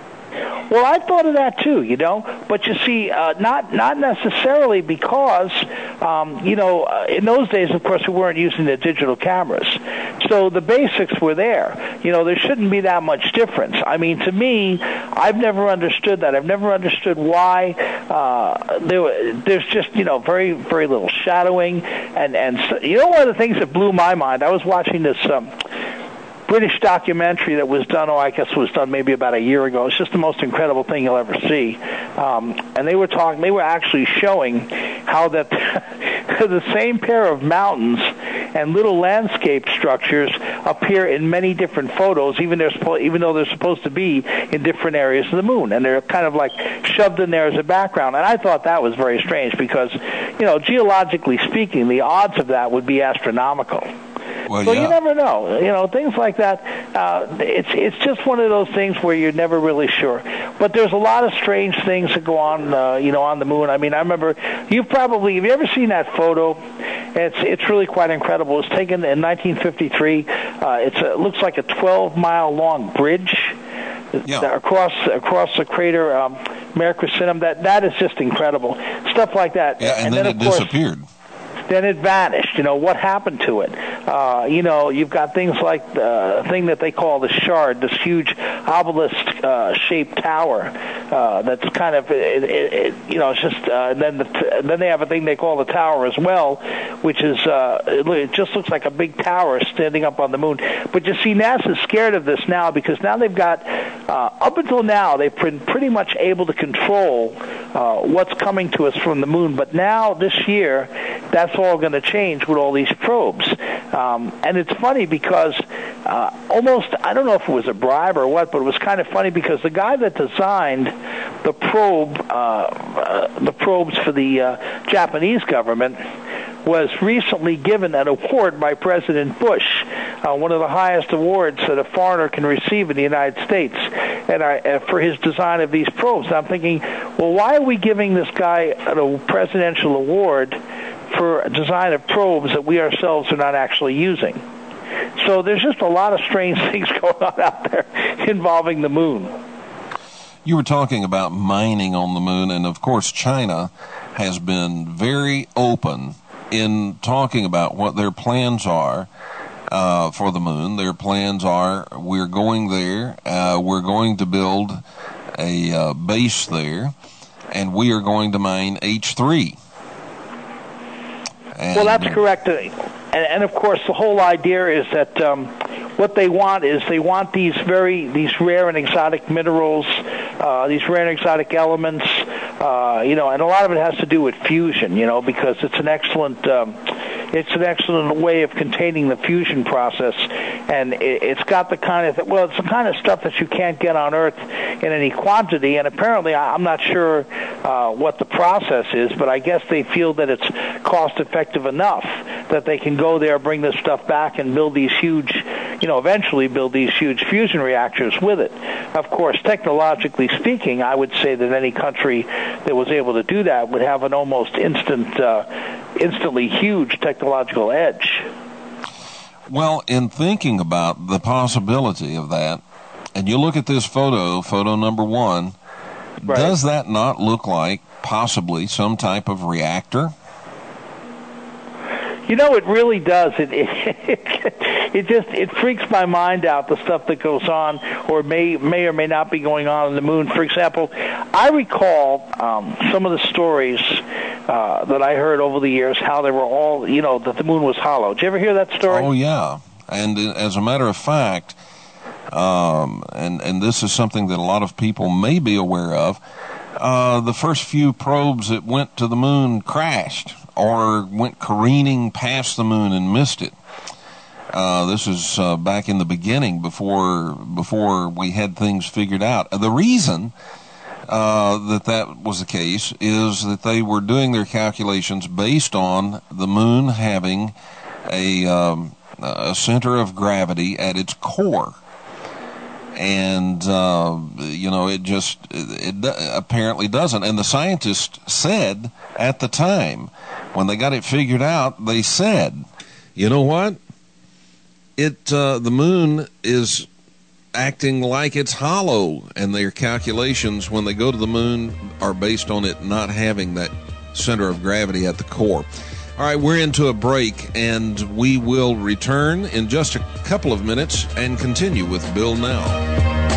Well, I thought of that too, you know. But you see, uh, not not necessarily, because, um, you know, uh, in those days, of course, we weren't using the digital cameras, so the basics were there. You know, there shouldn't be that much difference. I mean, to me, I've never understood that. I've never understood why uh, there. There's just, you know, very very little shadowing, and and so, you know, one of the things that blew my mind. I was watching this. Um, British documentary that was done, oh, I guess was done maybe about a year ago. It's just the most incredible thing you'll ever see. Um, and they were talking, they were actually showing how that the same pair of mountains and little landscape structures appear in many different photos, even they're even though they're supposed to be in different areas of the moon, and they're kind of like shoved in there as a background. And I thought that was very strange because, you know, geologically speaking, the odds of that would be astronomical. Well, so yeah. you never know, you know, things like that. Uh, it's it's just one of those things where you're never really sure. But there's a lot of strange things that go on, uh, you know, on the moon. I mean, I remember you probably have you ever seen that photo? It's it's really quite incredible. It was taken in nineteen fifty-three. Uh, it's a, it looks like a twelve mile long bridge yeah. across across the crater um, Mare Crisium. That that is just incredible. Stuff like that. Yeah, and, and then, then it of course, disappeared. Then it vanished. You know, what happened to it? Uh, you know, you've got things like the thing that they call the Shard, this huge obelisk-shaped uh, tower uh, that's kind of, it, it, it, you know, it's just, uh, and then the t- then they have a thing they call the tower as well, which is, uh, it, it just looks like a big tower standing up on the moon. But you see, NASA's scared of this now because now they've got, uh, up until now, they've been pretty much able to control uh, what's coming to us from the moon. But now, this year, that's all going to change with all these probes. Um, and it's funny because uh, almost, I don't know if it was a bribe or what, but it was kind of funny because the guy that designed the probe, uh, uh, the probes for the uh, Japanese government was recently given an award by President Bush, uh, one of the highest awards that a foreigner can receive in the United States, and I, uh, for his design of these probes. And I'm thinking, well, why are we giving this guy a presidential award for a design of probes that we ourselves are not actually using? So there's just a lot of strange things going on out there involving the moon. You were talking about mining on the moon, and of course China has been very open in talking about what their plans are uh, for the moon. Their plans are, we're going there, uh, we're going to build a uh, base there, and we are going to mine H three. And, well, that's correct. And, and of course, the whole idea is that um, what they want is they want these very these rare and exotic minerals, uh, these rare and exotic elements, uh, you know, and a lot of it has to do with fusion, you know, because it's an excellent um, it's an excellent way of containing the fusion process, and it, it's got the kind of well, it's the kind of stuff that you can't get on Earth in any quantity. And apparently, I'm not sure uh, what the process is, but I guess they feel that it's cost effective enough that they can go there, bring this stuff back, and build these huge, you know, eventually build these huge fusion reactors with it. Of course, technologically speaking, I would say that any country that was able to do that would have an almost instant, uh, instantly huge technological edge. Well, in thinking about the possibility of that, and you look at this photo, photo number one, right. Does that not look like possibly some type of reactor? You know, it really does. It, it it just it freaks my mind out, the stuff that goes on or may may or may not be going on on the moon. For example, I recall um, some of the stories uh, that I heard over the years, how they were all, you know, that the moon was hollow. Did you ever hear that story? Oh, yeah. And as a matter of fact, Um, and, and this is something that a lot of people may be aware of. Uh, the first few probes that went to the moon crashed or went careening past the moon and missed it. Uh, this is uh, back in the beginning, before before we had things figured out. The reason uh, that that was the case is that they were doing their calculations based on the moon having a, um, a center of gravity at its core. And, uh, you know, it just, it, it apparently doesn't. And the scientists said at the time, when they got it figured out, they said, you know what? It, uh, the moon is acting like it's hollow, and their calculations when they go to the moon are based on it not having that center of gravity at the core. All right, we're into a break, and we will return in just a couple of minutes and continue with Bill Now.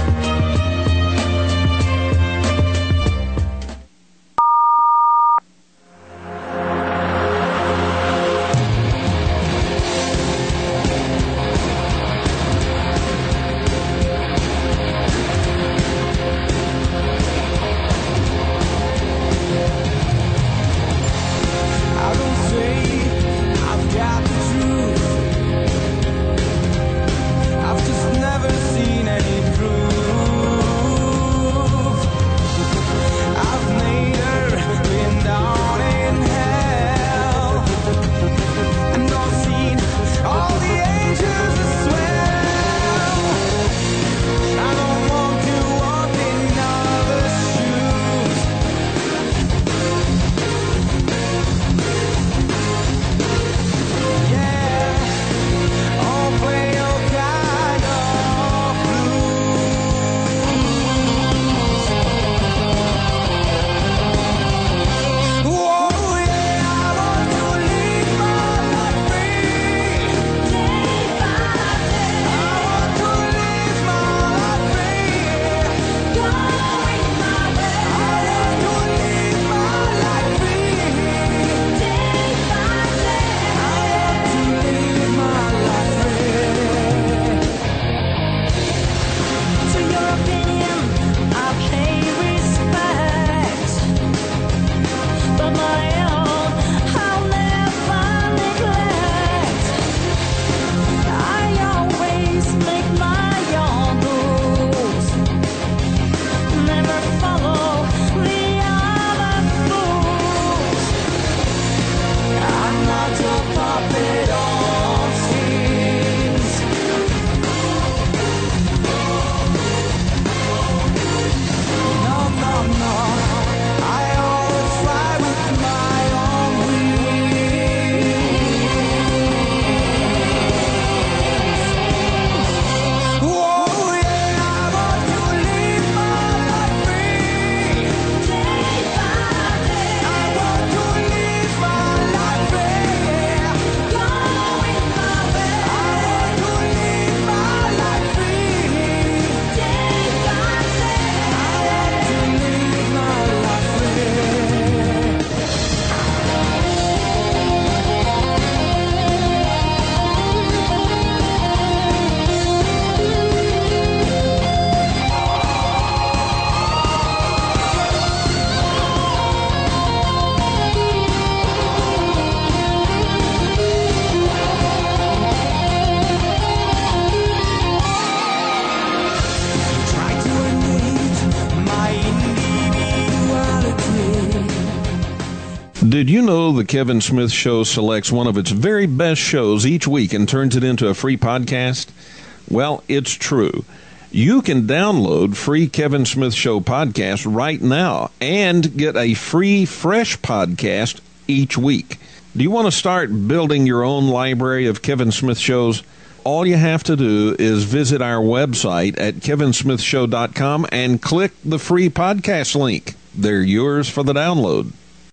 Did you know the Kevin Smith Show selects one of its very best shows each week and turns it into a free podcast? Well, it's true. You can download free Kevin Smith Show podcast right now and get a free fresh podcast each week. Do you want to start building your own library of Kevin Smith shows? All you have to do is visit our website at kevin smith show dot com and click the free podcast link. They're yours for the download.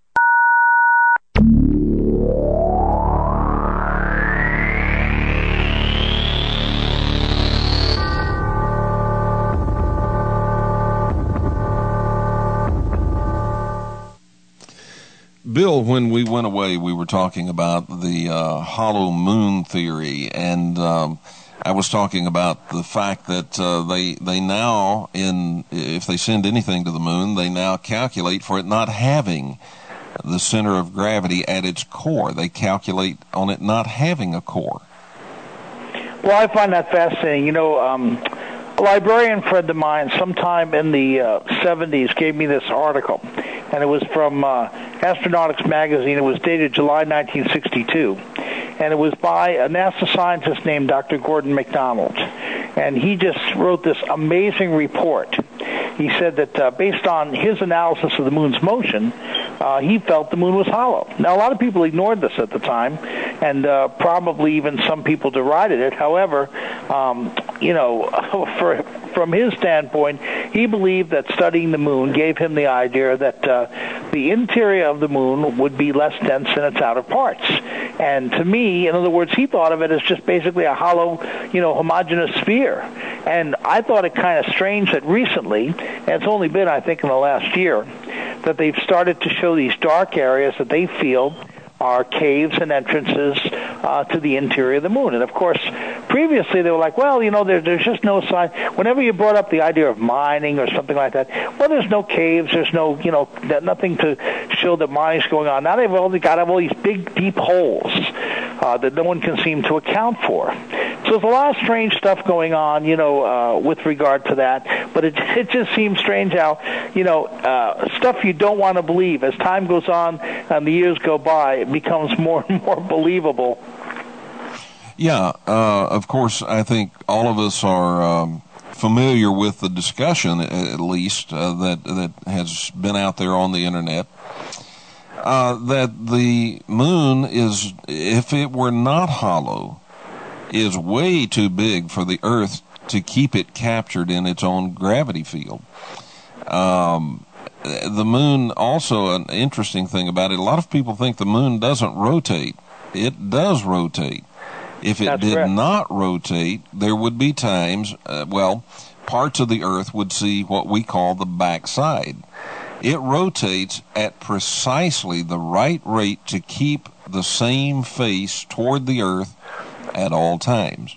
Bill, when we went away, we were talking about the uh, hollow moon theory, and um, I was talking about the fact that uh, they they now, in if they send anything to the moon, they now calculate for it not having the center of gravity at its core. They calculate on it not having a core. Well, I find that fascinating. You know, um, a librarian friend of mine sometime in the uh, seventies gave me this article, and it was from uh, Astronautics Magazine. It was dated July nineteen sixty-two, and it was by a NASA scientist named Doctor Gordon MacDonald. And he just wrote this amazing report. He said that uh, based on his analysis of the moon's motion, uh, he felt the moon was hollow. Now, a lot of people ignored this at the time, and uh, probably even some people derided it. However, um, you know, for, from his standpoint, he believed that studying the moon gave him the idea that uh, the interior of the moon would be less dense than its outer parts. And to me, in other words, he thought of it as just basically a hollow, you know, homogeneous sphere. And I thought it kind of strange that recently, and it's only been, I think, in the last year, that they've started to show these dark areas that they feel are caves and entrances uh, to the interior of the moon. And, of course, previously they were like, well, you know, there, there's just no sign. Whenever you brought up the idea of mining or something like that, well, there's no caves, there's no, you know, nothing to show that mining's going on. Now they've only got all these big, deep holes uh, that no one can seem to account for. So there's a lot of strange stuff going on, you know, uh, with regard to that. But it, it just seems strange how, you know, uh, stuff you don't want to believe. As time goes on and the years go by, it becomes more and more believable. Yeah, uh, of course, I think all of us are um, familiar with the discussion, at least, uh, that, that has been out there on the Internet, uh, that the moon is, if it were not hollow, is way too big for the Earth to keep it captured in its own gravity field. Um, the moon, also an interesting thing about it, a lot of people think the moon doesn't rotate. It does rotate. If it That's did correct. not rotate, there would be times, uh, well, parts of the Earth would see what we call the backside. It rotates at precisely the right rate to keep the same face toward the Earth at all times.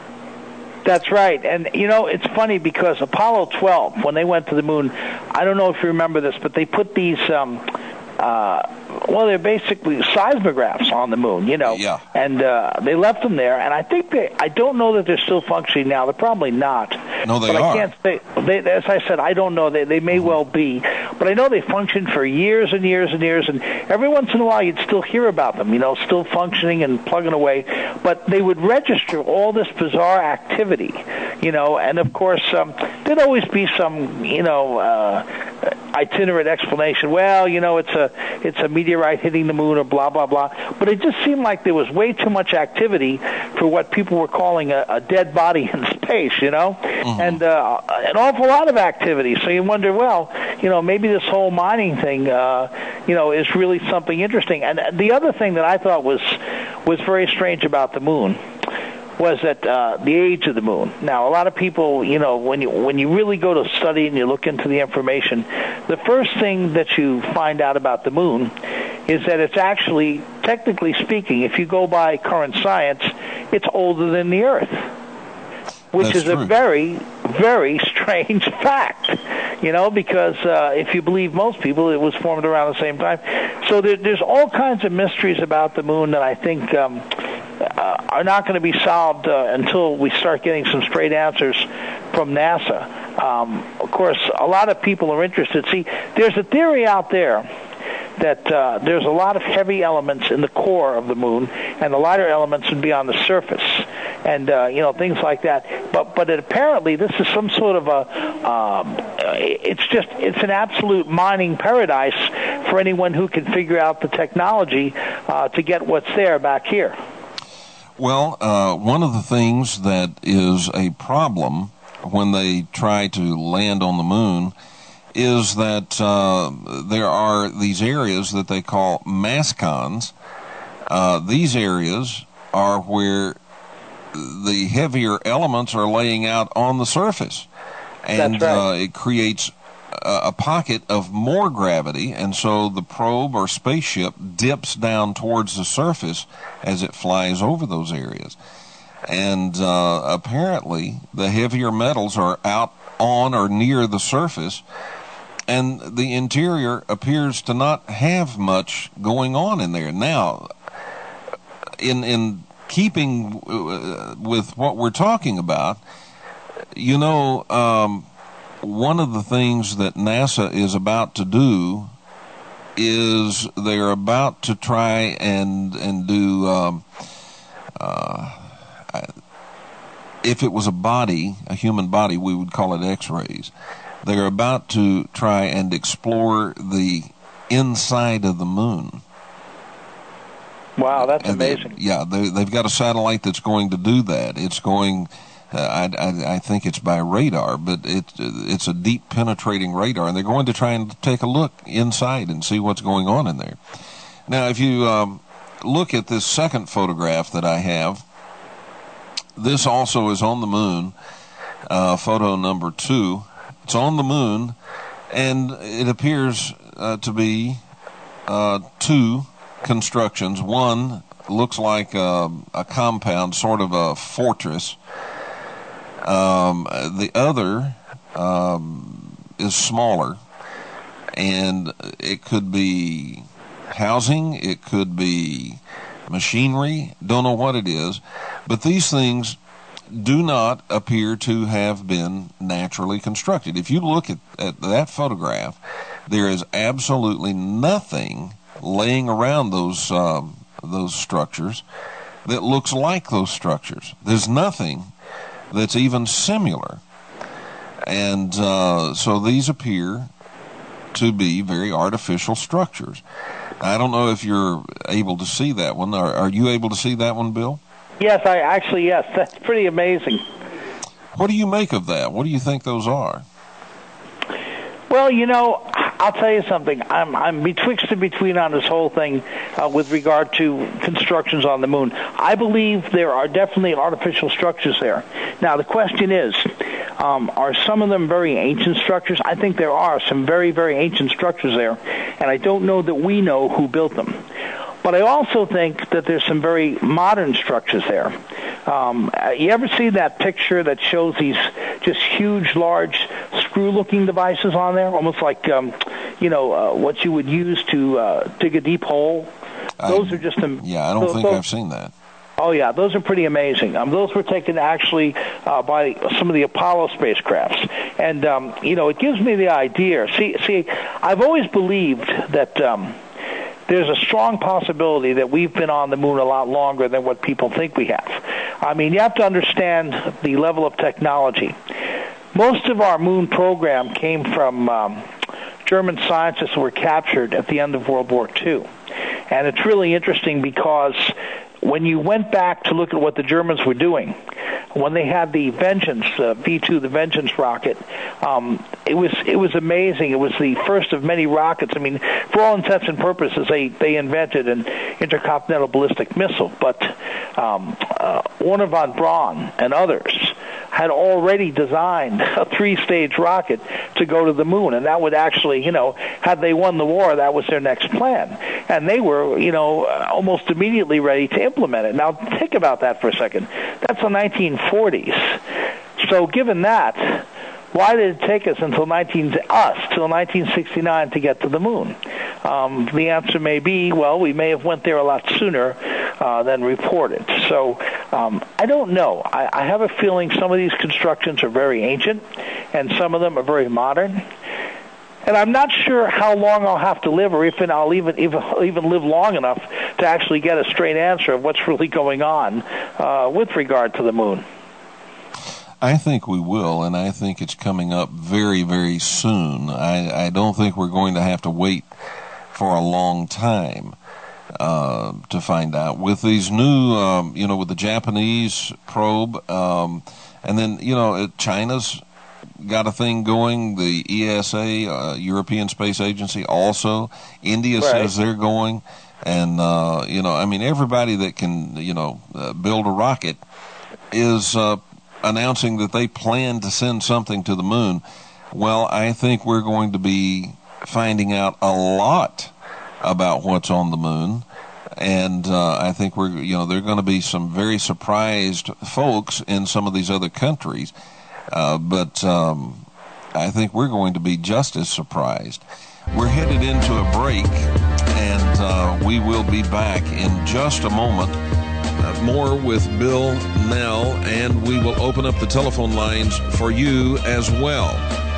That's right. And, you know, it's funny because Apollo twelve, when they went to the moon, I don't know if you remember this, but they put these, um, uh, well, they're basically seismographs on the moon, you know. Yeah. And uh, they left them there. And I think they, I don't know that they're still functioning now. They're probably not. No, they but are. I can't say, they, as I said, I don't know. They, they may well be. But I know they functioned for years and years and years. And every once in a while you'd still hear about them, you know, still functioning and plugging away. But they would register all this bizarre activity, you know. And, of course, um, there'd always be some, you know, uh, itinerant explanation. Well, you know, it's a it's a meteorite hitting the moon or blah, blah, blah. But it just seemed like there was way too much activity for what people were calling a, a dead body in space, you know, mm-hmm. and uh, an awful lot of activity. So you wonder, well, you know, maybe this whole mining thing, uh, you know, is really something interesting. And the other thing that I thought was was very strange about the moon was that uh, the age of the moon. Now, a lot of people, you know, when you when you really go to study and you look into the information, the first thing that you find out about the moon is that it's actually, technically speaking, if you go by current science, it's older than the Earth, which That's is true. a very, very strange fact, you know, because uh, if you believe most people, it was formed around the same time. So there, there's all kinds of mysteries about the moon that I think um, uh, are not going to be solved uh, until we start getting some straight answers from NASA. Um, of course, a lot of people are interested. See, there's a theory out there that uh, there's a lot of heavy elements in the core of the moon, and the lighter elements would be on the surface, and uh, you know, things like that. But but it, apparently this is some sort of a um, it's just it's an absolute mining paradise for anyone who can figure out the technology uh, to get what's there back here. Well, uh, one of the things that is a problem when they try to land on the moon is that uh, there are these areas that they call mascons. Uh, these areas are where the heavier elements are laying out on the surface. And That's right. uh, it creates a, a pocket of more gravity, and so the probe or spaceship dips down towards the surface as it flies over those areas. And uh, apparently the heavier metals are out on or near the surface, and the interior appears to not have much going on in there. Now, in in keeping uh, with what we're talking about, you know, um, one of the things that NASA is about to do is they're about to try and and do um, uh, if it was a body, a human body, we would call it X-rays. They're about to try and explore the inside of the moon. Wow, that's and amazing. They, yeah, they, they've got a satellite that's going to do that. It's going, uh, I, I, I think it's by radar, but it, it's a deep penetrating radar, and they're going to try and take a look inside and see what's going on in there. Now, if you um, look at this second photograph that I have, this also is on the moon, uh, photo number two. It's on the moon, and it appears uh, to be uh, two constructions. One looks like a, a compound, sort of a fortress. Um, the other um, is smaller, and it could be housing, it could be machinery, don't know what it is, but these things do not appear to have been naturally constructed. If you look at, at that photograph, there is absolutely nothing laying around those um, those structures that looks like those structures. There's nothing that's even similar. And uh, so these appear to be very artificial structures. I don't know if you're able to see that one. Are, are you able to see that one, Bill? Yes, I actually, yes. That's pretty amazing. What do you make of that? What do you think those are? Well, you know, I'll tell you something. I'm I'm betwixt and between on this whole thing uh, with regard to constructions on the moon. I believe there are definitely artificial structures there. Now, the question is, um, are some of them very ancient structures? I think there are some very, very ancient structures there, and I don't know that we know who built them. But I also think that there's some very modern structures there. Um, you ever see that picture that shows these just huge, large screw-looking devices on there, almost like, um, you know, uh, what you would use to uh, dig a deep hole? Those I, are just... Um, yeah, I don't those, think those, I've seen that. Oh, yeah, those are pretty amazing. Um, those were taken actually uh, by some of the Apollo spacecrafts. And, um, you know, it gives me the idea. See, see, I've always believed that... Um, there's a strong possibility that we've been on the moon a lot longer than what people think we have. I mean, you have to understand the level of technology. Most of our moon program came from um, German scientists who were captured at the end of World War Two. And it's really interesting because when you went back to look at what the Germans were doing, when they had the Vengeance, uh, V two, the Vengeance rocket, um, it was it was amazing. It was the first of many rockets. I mean, for all intents and purposes, they, they invented an intercontinental ballistic missile. But um, uh, Wernher von Braun and others had already designed a three-stage rocket to go to the moon, and that would actually, you know, had they won the war, that was their next plan. And they were, you know, almost immediately ready to implement it. Now, think about that for a second. That's the nineteen forties. So given that, why did it take us until nineteen us till nineteen sixty-nine to get to the moon? Um, the answer may be, well, we may have went there a lot sooner uh, than reported. So um, I don't know. I, I have a feeling some of these constructions are very ancient, and some of them are very modern. And I'm not sure how long I'll have to live, or if I'll even even, even live long enough to actually get a straight answer of what's really going on uh, with regard to the moon. I think we will, and I think it's coming up very, very soon. I, I don't think we're going to have to wait for a long time uh, to find out. With these new, um, you know, with the Japanese probe, um, and then, you know, China's got a thing going, the E S A, uh, European Space Agency also. India right. says they're going. And, uh, you know, I mean, everybody that can, you know, uh, build a rocket is uh, announcing that they plan to send something to the moon. Well, I think we're going to be finding out a lot about what's on the moon And uh, I think we're, you know, there are going to be some very surprised folks in some of these other countries. Uh, but um, I think we're going to be just as surprised. We're headed into a break, and uh, we will be back in just a moment. Uh, more with Bill Nell, and we will open up the telephone lines for you as well.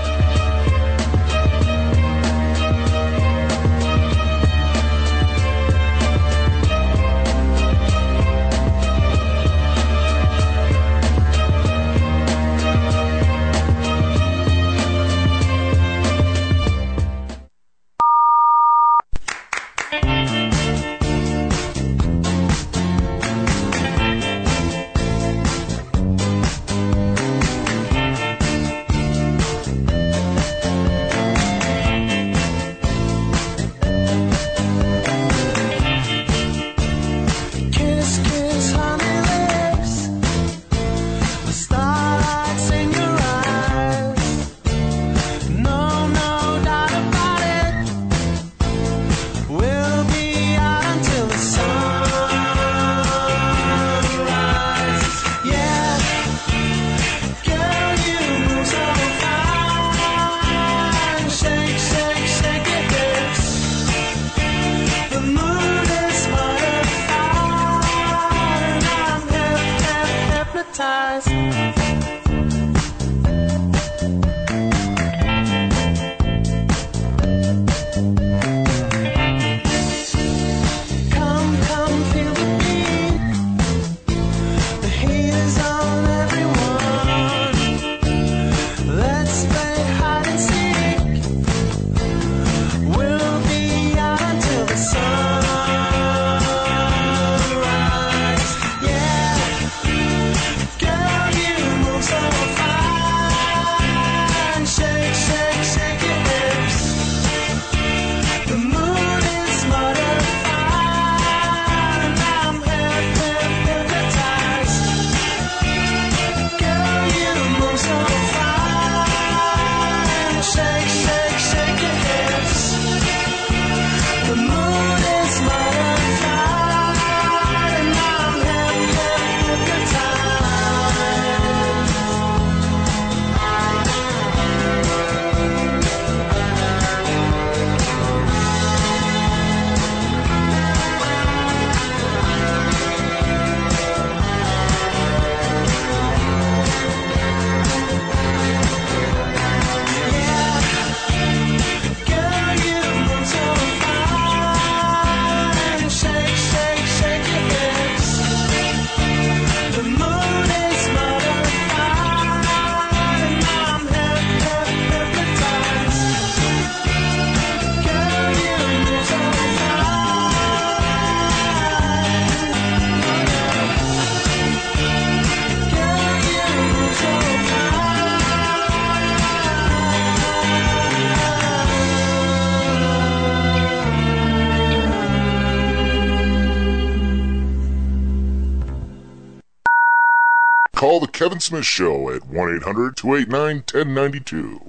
Call the Kevin Smith Show at one eight hundred two eight nine one zero nine two.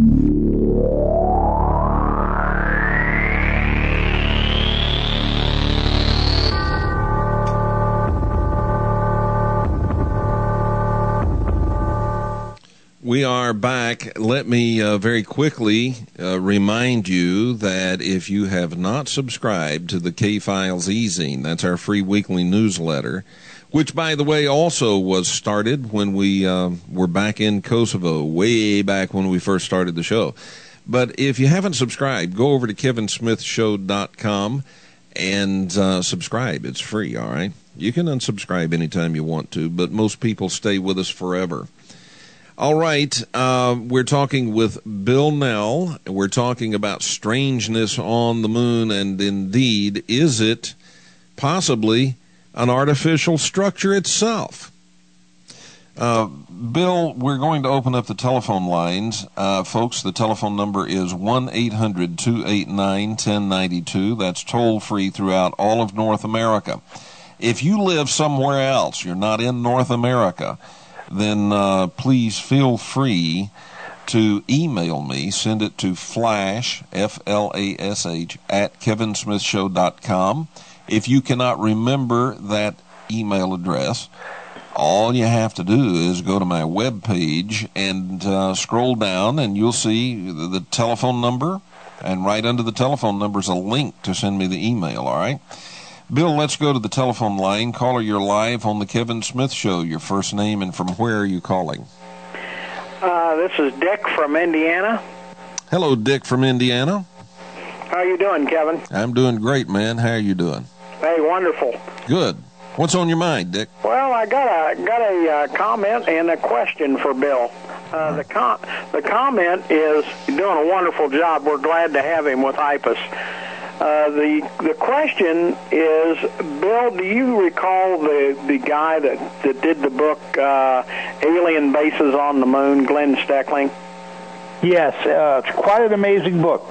We are back. Let me uh, very quickly uh, remind you that if you have not subscribed to the K-Files e-zine, that's our free weekly newsletter, which, by the way, also was started when we uh, were back in Kosovo, way back when we first started the show. But if you haven't subscribed, go over to kevin smith show dot com and uh, subscribe. It's free, all right? You can unsubscribe anytime you want to, but most people stay with us forever. All right, uh, we're talking with Bill Nell. We're talking about strangeness on the moon, and indeed, is it possibly an artificial structure itself? Uh, Bill, we're going to open up the telephone lines. Uh, folks, the telephone number is one eight hundred two eight nine one zero nine two. That's toll-free throughout all of North America. If you live somewhere else, you're not in North America, then uh, please feel free to email me. Send it to flash, F L A S H, at kevin smith show dot com, If you cannot remember that email address, all you have to do is go to my web page and uh, scroll down, and you'll see the, the telephone number, and right under the telephone number is a link to send me the email, all right? Bill, let's go to the telephone line. Caller, you're live on the Kevin Smith Show. Your first name and from where are you calling? Uh, this is Dick from Indiana. Hello, Dick from Indiana. How you doing, Kevin? I'm doing great, man. How are you doing? Hey, wonderful. Good. What's on your mind, Dick? Well, I got a got a uh, comment and a question for Bill. Uh, the com- the comment is, you're doing a wonderful job. We're glad to have him with I P A S. Uh, the the question is, Bill, do you recall the, the guy that, that did the book uh, Alien Bases on the Moon, Glenn Steckling? Yes, uh, it's quite an amazing book.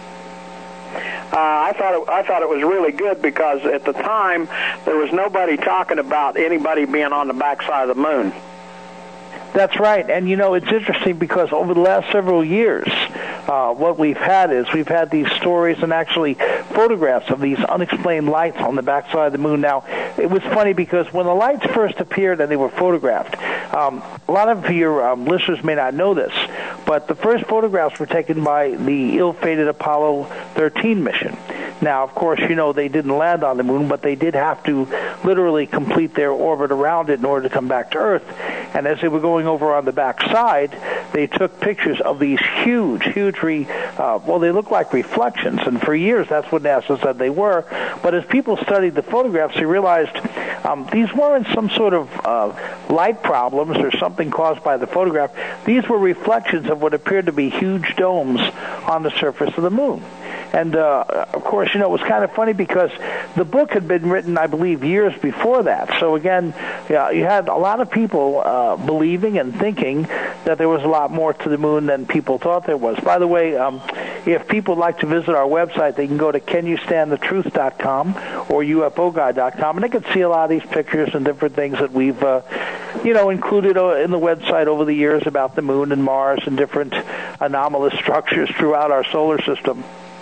Uh, I thought it, I thought it was really good because at the time there was nobody talking about anybody being on the backside of the moon. That's right, and you know, it's interesting because over the last several years, uh, what we've had is we've had these stories and actually photographs of these unexplained lights on the backside of the moon. Now, it was funny because when the lights first appeared and they were photographed, um, a lot of your um, listeners may not know this, but the first photographs were taken by the ill-fated Apollo thirteen mission. Now, of course, you know, they didn't land on the moon, but they did have to literally complete their orbit around it in order to come back to Earth. And as they were going over on the back side, they took pictures of these huge, huge, re, uh, well, they look like reflections. And for years, that's what NASA said they were. But as people studied the photographs, they realized um, these weren't some sort of uh, light problems or something caused by the photograph. These were reflections of what appeared to be huge domes on the surface of the moon. And, uh, of course, you know, it was kind of funny because the book had been written, I believe, years before that. So, again, yeah, you had a lot of people uh, believing and thinking that there was a lot more to the moon than people thought there was. By the way, um, if people would like to visit our website, they can go to can you stand the truth dot com or U F O guy dot com, and they can see a lot of these pictures and different things that we've, uh, you know, included in the website over the years about the moon and Mars and different anomalous structures throughout our solar system.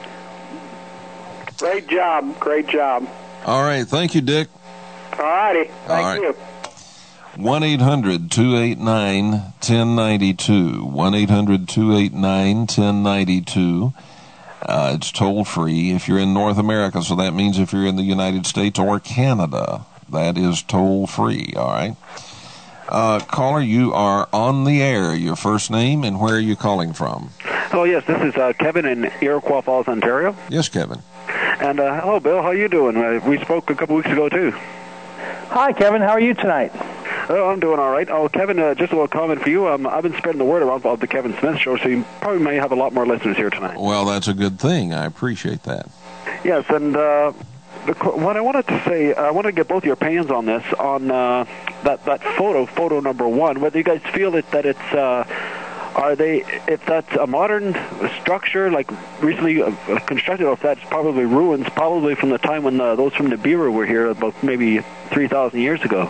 Great job. Great job. All right. Thank you, Dick. All righty. Thank All right. you. one eight hundred two eight nine one zero nine two. one eight hundred two eight nine one zero nine two. Uh, it's toll free if you're in North America, so that means if you're in the United States or Canada, that is toll free. All right. Uh, caller, you are on the air. Your first name and where are you calling from? Oh, yes, this is uh, Kevin in Iroquois Falls, Ontario. Yes, Kevin. And uh, hello, Bill. How you doing? Uh, we spoke a couple weeks ago, too. Hi, Kevin. How are you tonight? Oh, I'm doing all right. Oh, Kevin, uh, just a little comment for you. Um, I've been spreading the word around about the Kevin Smith Show, so you probably may have a lot more listeners here tonight. Well, that's a good thing. I appreciate that. Yes, and uh, the, what I wanted to say, I wanted to get both your opinions on this, on uh, that, that photo, photo number one, whether you guys feel that, that it's... Uh, Are they, if that's a modern structure, like recently uh, constructed, or if that's probably ruins, probably from the time when uh, those from Nibiru were here about maybe three thousand years ago?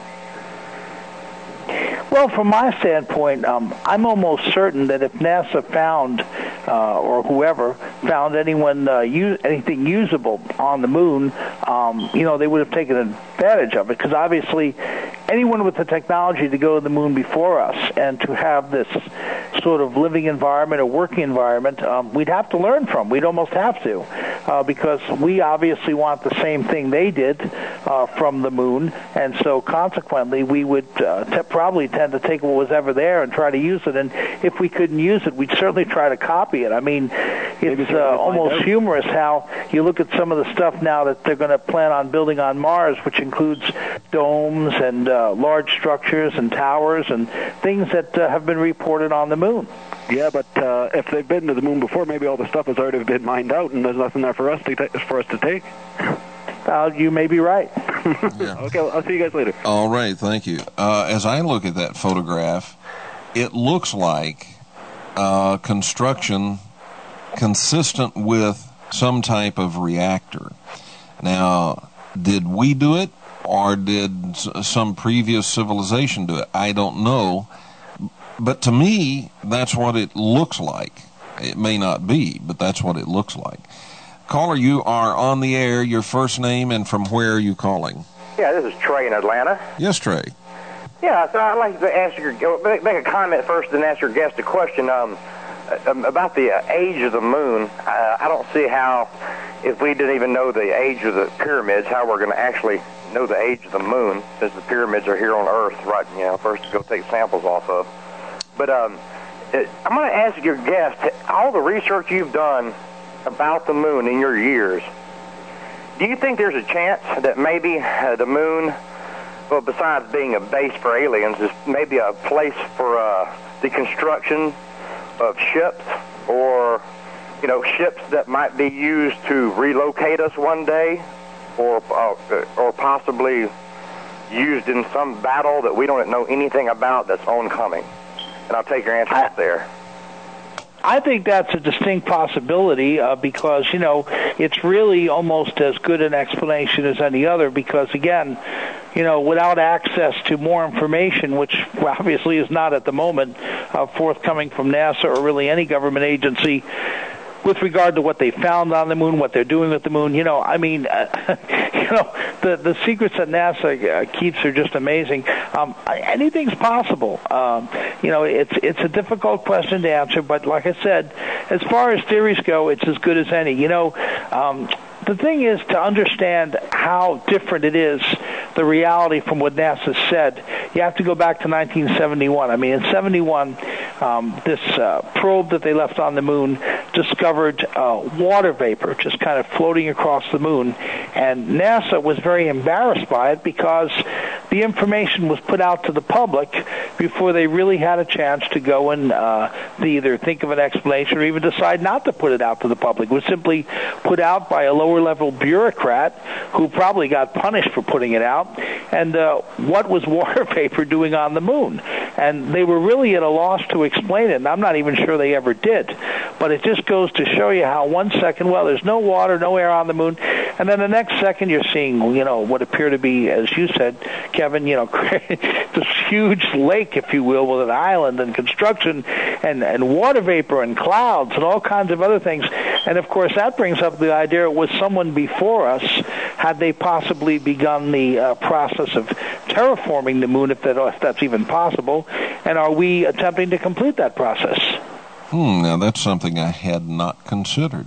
Well, from my standpoint, um, I'm almost certain that if NASA found, uh, or whoever found anyone uh, use, anything usable on the moon, um, you know, they would have taken advantage of it, because obviously anyone with the technology to go to the moon before us and to have this sort of living environment or working environment, um, we'd have to learn from. We'd almost have to, uh, because we obviously want the same thing they did uh, from the moon, and so consequently we would uh, t- probably tend to take what was ever there and try to use it, and if we couldn't use it, we'd certainly try to copy it. I mean, it's uh, almost humorous how you look at some of the stuff now that they're going to plan on building on Mars, which includes domes and uh, large structures and towers and things that uh, have been reported on the moon. Yeah, but uh, if they've been to the moon before, maybe all the stuff has already been mined out, and there's nothing there for us to ta- for us to take. Uh, you may be right. Yeah. Okay, well, I'll see you guys later. All right, thank you. Uh, as I look at that photograph, it looks like uh, construction consistent with some type of reactor. Now, did we do it, or did s- some previous civilization do it? I don't know. But to me, that's what it looks like. It may not be, but that's what it looks like. Caller, you are on the air. Your first name and from where are you calling? Yeah, this is Trey in Atlanta. Yes, Trey. Yeah, so I'd like to ask your, make a comment first and ask your guest a question um, about the uh, age of the moon. Uh, I don't see how, if we didn't even know the age of the pyramids, how we're going to actually know the age of the moon, since the pyramids are here on Earth, right, you know, first to go take samples off of. But um, it, I'm going to ask your guest, all the research you've done about the moon in your years, do you think there's a chance that maybe uh, the moon, well, besides being a base for aliens, is maybe a place for uh, the construction of ships, or, you know, ships that might be used to relocate us one day, or uh, or possibly used in some battle that we don't know anything about that's oncoming? And I'll take your answer I- there. I think that's a distinct possibility uh, because, you know, it's really almost as good an explanation as any other because, again, you know, without access to more information, which obviously is not at the moment uh, forthcoming from NASA or really any government agency, with regard to what they found on the moon, what they're doing with the moon, you know, I mean, uh, you know, the the secrets that NASA uh, keeps are just amazing. Um, anything's possible. Um, you know, it's it's a difficult question to answer, but like I said, as far as theories go, it's as good as any. You know, um, the thing is to understand how different it is, the reality from what NASA said. You have to go back to nineteen seventy-one. I mean, in seventy-one, um, this uh, probe that they left on the moon discovered uh, water vapor just kind of floating across the moon. And NASA was very embarrassed by it because the information was put out to the public before they really had a chance to go and uh, either think of an explanation or even decide not to put it out to the public. It was simply put out by a lower-level bureaucrat who probably got punished for putting it out. And uh, what was water vapor doing on the moon? And they were really at a loss to explain it, and I'm not even sure they ever did. But it just goes to show you how one second, well, there's no water, no air on the moon, and then the next second you're seeing, you know, what appear to be, as you said, Kevin, you know, this huge lake, if you will, with an island and construction and, and water vapor and clouds and all kinds of other things. And, of course, that brings up the idea, was someone before us, had they possibly begun the uh, process of terraforming the moon, if, that, if that's even possible, and are we attempting to complete that process? Hmm, now that's something I had not considered.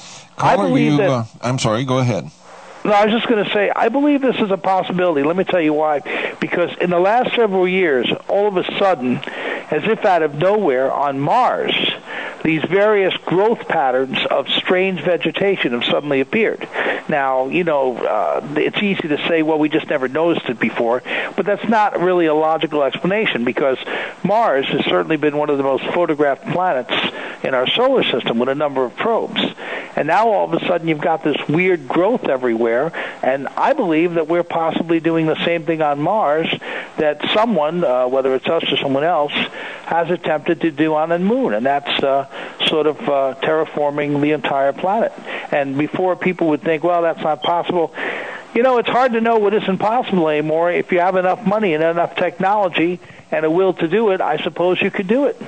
I Caller, believe you, that... uh, I'm sorry, go ahead. No, I was just going to say, I believe this is a possibility. Let me tell you why. Because in the last several years, all of a sudden, as if out of nowhere, on Mars, these various growth patterns of strange vegetation have suddenly appeared. Now, you know, uh, it's easy to say, well, we just never noticed it before, but that's not really a logical explanation because Mars has certainly been one of the most photographed planets in our solar system with a number of probes. And now all of a sudden you've got this weird growth everywhere, and I believe that we're possibly doing the same thing on Mars that someone, uh, whether it's us or someone else, has attempted to do on the moon, and that's uh, sort of uh, terraforming the entire planet. And before people would think, well, that's not possible, you know, it's hard to know what isn't possible anymore. If you have enough money and enough technology and a will to do it, I suppose you could do it.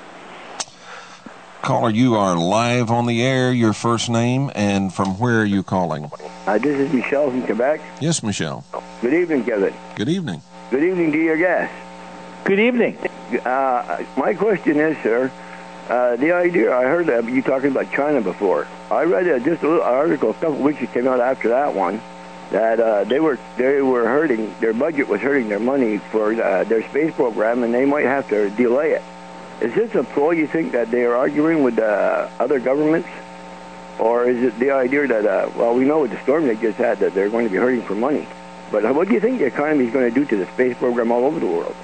Caller, you are live on the air. Your first name and from where are you calling? Uh, this is Michelle from Quebec. Yes, Michelle. Good evening, Kevin. Good evening. Good evening to your guest. Good evening. Uh, my question is, sir, uh, the idea, I heard that you talking about China before. I read uh, just a little article a couple of weeks that came out after that one, that uh, they were they were hurting, their budget was hurting their money for uh, their space program, and they might have to delay it. Is this a ploy, you think, that they are arguing with uh, other governments? Or is it the idea that, uh, well, we know with the storm they just had that they're going to be hurting for money. But what do you think the economy is going to do to the space program all over the world?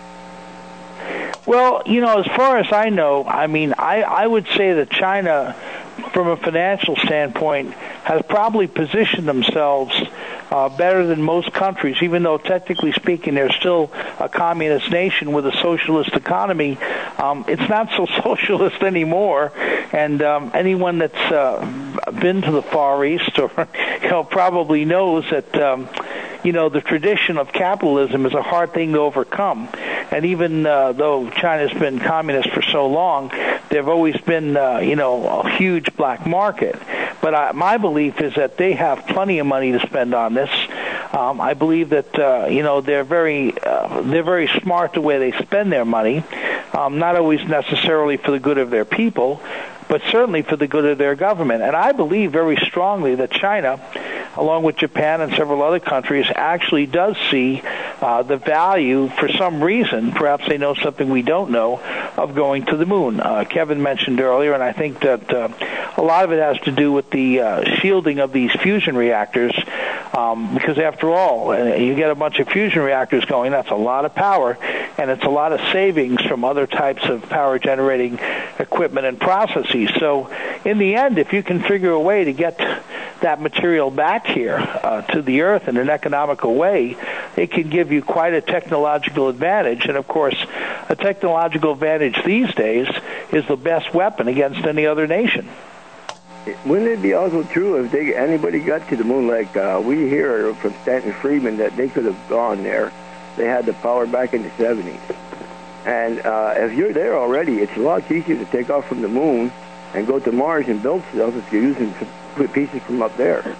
Well, you know, as far as I know, I mean, I, I would say that China, from a financial standpoint, has probably positioned themselves uh, better than most countries, even though technically speaking they're still a communist nation with a socialist economy. Um, it's not so socialist anymore, and um, anyone that's uh, been to the Far East or you know probably knows that um, you know the tradition of capitalism is a hard thing to overcome. And even uh, though China's been communist for so long, there have always been, uh, you know, a huge black market. But uh, my belief is that they have plenty of money to spend on this. Um, I believe that uh, you know they're very uh, they're very smart the way they spend their money, um, not always necessarily for the good of their people, but certainly for the good of their government. And I believe very strongly that China, along with Japan and several other countries, actually does see uh, the value, for some reason, perhaps they know something we don't know, of going to the moon. Uh, Kevin mentioned earlier, and I think that uh, a lot of it has to do with the uh, shielding of these fusion reactors, um, because after all, uh, you get a bunch of fusion reactors going, that's a lot of power, and it's a lot of savings from other types of power-generating equipment and processes. So in the end, if you can figure a way to get that material back here uh, to the Earth in an economical way, it can give you quite a technological advantage. And, of course, a technological advantage these days is the best weapon against any other nation. Wouldn't it be also true if they, anybody got to the moon, like uh, we hear from Stanton Friedman, that they could have gone there? They had the power back in the seventies. And uh, if you're there already, it's a lot easier to take off from the moon and go to Mars and build stuff if you're using pieces from up there.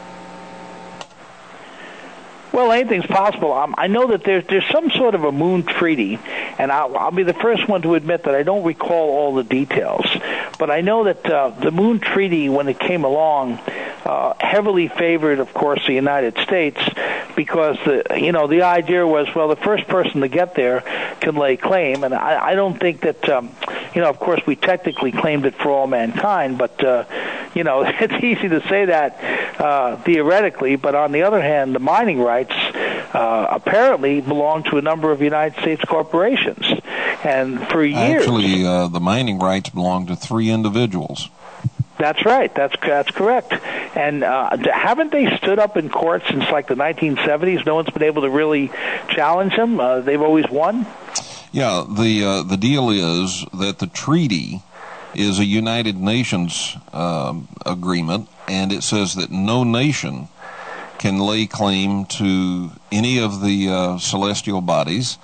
Well, anything's possible. Um, I know that there's there's some sort of a moon treaty, and I'll, I'll be the first one to admit that I don't recall all the details. But I know that uh, the moon treaty, when it came along, uh, heavily favored, of course, the United States, because the you know the idea was, well, the first person to get there can lay claim, and I, I don't think that um, you know. Of course, we technically claimed it for all mankind, but uh, you know it's easy to say that uh, theoretically. But on the other hand, the mining rights uh, apparently belong to a number of United States corporations, and for years, actually, uh, the mining rights belong to three individuals. That's right. That's that's correct. And uh, haven't they stood up in court since like the nineteen seventies? No one's been able to really challenge them. Uh, they've always won. Yeah. The uh, the deal is that the treaty is a United Nations um, agreement, and it says that no nation can lay claim to any of the uh, celestial bodies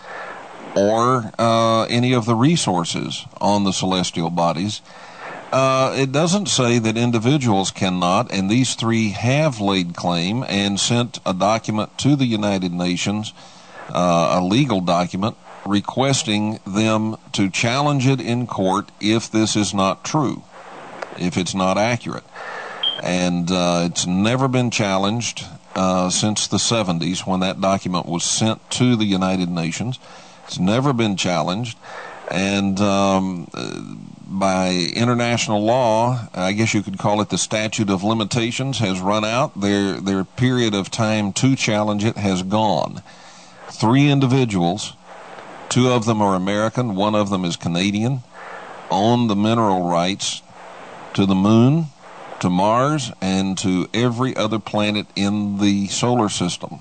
or uh, any of the resources on the celestial bodies. Uh, it doesn't say that individuals cannot, and these three have laid claim and sent a document to the United Nations, uh, a legal document, requesting them to challenge it in court if this is not true, if it's not accurate. And uh, it's never been challenged uh, since the seventies when that document was sent to the United Nations. It's never been challenged. And um, by international law, I guess you could call it the statute of limitations, has run out. Their their period of time to challenge it has gone. Three individuals, two of them are American, one of them is Canadian, own the mineral rights to the moon, to Mars, and to every other planet in the solar system.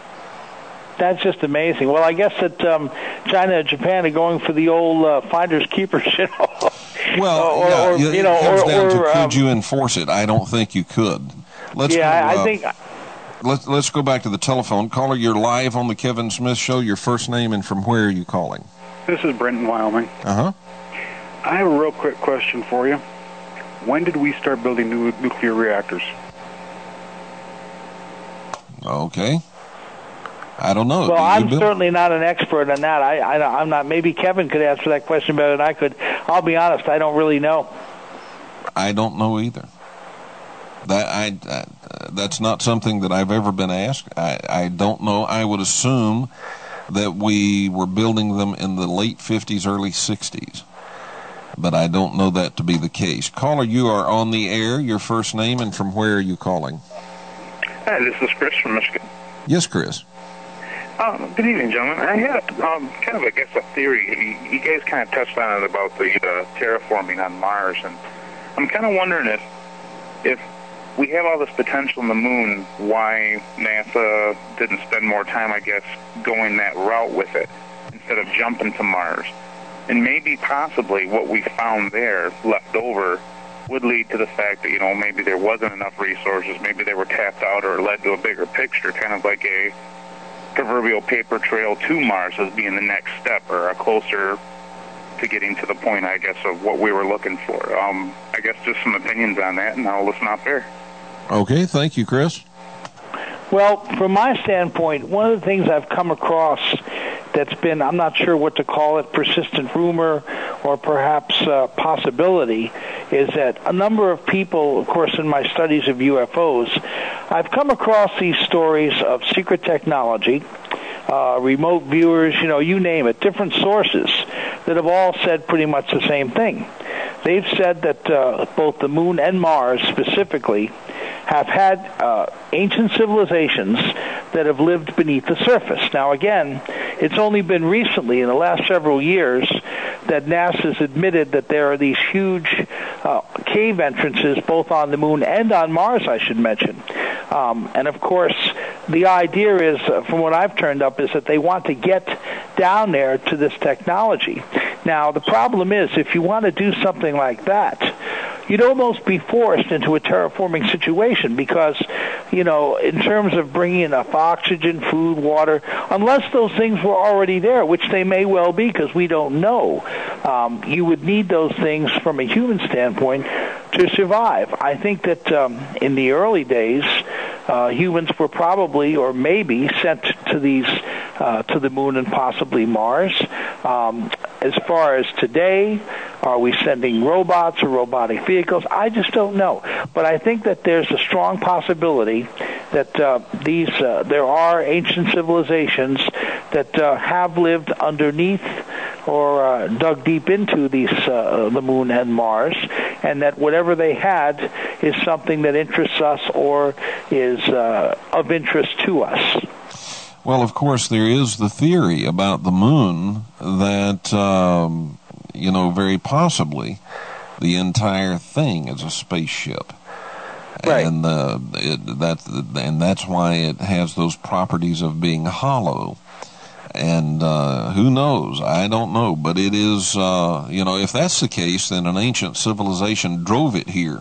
That's just amazing. Well, I guess that um, China and Japan are going for the old uh, finders keepers, you know. Well, or, yeah, or, it you know, comes or, down or, to could um, you enforce it? I don't think you could. Let's yeah, go, I, uh, I think. Let's let's go back to the telephone. Caller, you're live on the Kevin Smith Show. Your first name and from where are you calling? This is Brent in Wyoming. Uh huh. I have a real quick question for you. When did we start building new nuclear reactors? Okay. I don't know. Well, Do I'm Bill? certainly not an expert on that. I, I, I'm not. Maybe Kevin could answer that question better than I could. I'll be honest. I don't really know. I don't know either. That I, uh, that's not something that I've ever been asked. I, I don't know. I would assume that we were building them in the late fifties, early sixties. But I don't know that to be the case. Caller, you are on the air. Your first name and from where are you calling? Hi, this is Chris from Michigan. Yes, Chris. Um, good evening, gentlemen. I had um, kind of, I guess, a theory. You, you guys kind of touched on it about the uh, terraforming on Mars, and I'm kind of wondering if, if we have all this potential in the moon, why NASA didn't spend more time, I guess, going that route with it instead of jumping to Mars. And maybe, possibly, what we found there left over would lead to the fact that, you know, maybe there wasn't enough resources, maybe they were tapped out, or led to a bigger picture, kind of like a proverbial paper trail to Mars as being the next step, or a closer to getting to the point, I guess, of what we were looking for. Um, I guess just some opinions on that, and I'll listen out there. Okay, thank you, Chris. Well, from my standpoint, one of the things I've come across that's been, I'm not sure what to call it, persistent rumor or perhaps uh, possibility, is that a number of people, of course, in my studies of U F Os, I've come across these stories of secret technology, uh, remote viewers, you know, you name it, different sources that have all said pretty much the same thing. They've said that uh, both the moon and Mars specifically have had uh, ancient civilizations that have lived beneath the surface. Now, again, it's only been recently, in the last several years, that NASA's admitted that there are these huge uh, cave entrances both on the moon and on Mars, I should mention. Um, and, of course, the idea is, uh, from what I've turned up, is that they want to get down there to this technology. Now, the problem is, if you want to do something like that, you'd almost be forced into a terraforming situation because, you know, in terms of bringing enough oxygen, food, water, unless those things were already there, which they may well be because we don't know, um, you would need those things from a human standpoint to survive. I think that um, in the early days, uh, humans were probably or maybe sent to these uh, to the moon and possibly Mars. Um, as far as today, are we sending robots or robotic vehicles? I just don't know. But I think that there's a strong possibility that uh, these uh, there are ancient civilizations that uh, have lived underneath or uh, dug deep into these uh, the moon and Mars, and that whatever they had is something that interests us or is uh, of interest to us. Well, of course, there is the theory about the moon that, um, you know, very possibly the entire thing is a spaceship. Right. And, uh, it, that, and that's why it has those properties of being hollow. And uh, who knows? I don't know. But it is, uh, you know, if that's the case, then an ancient civilization drove it here.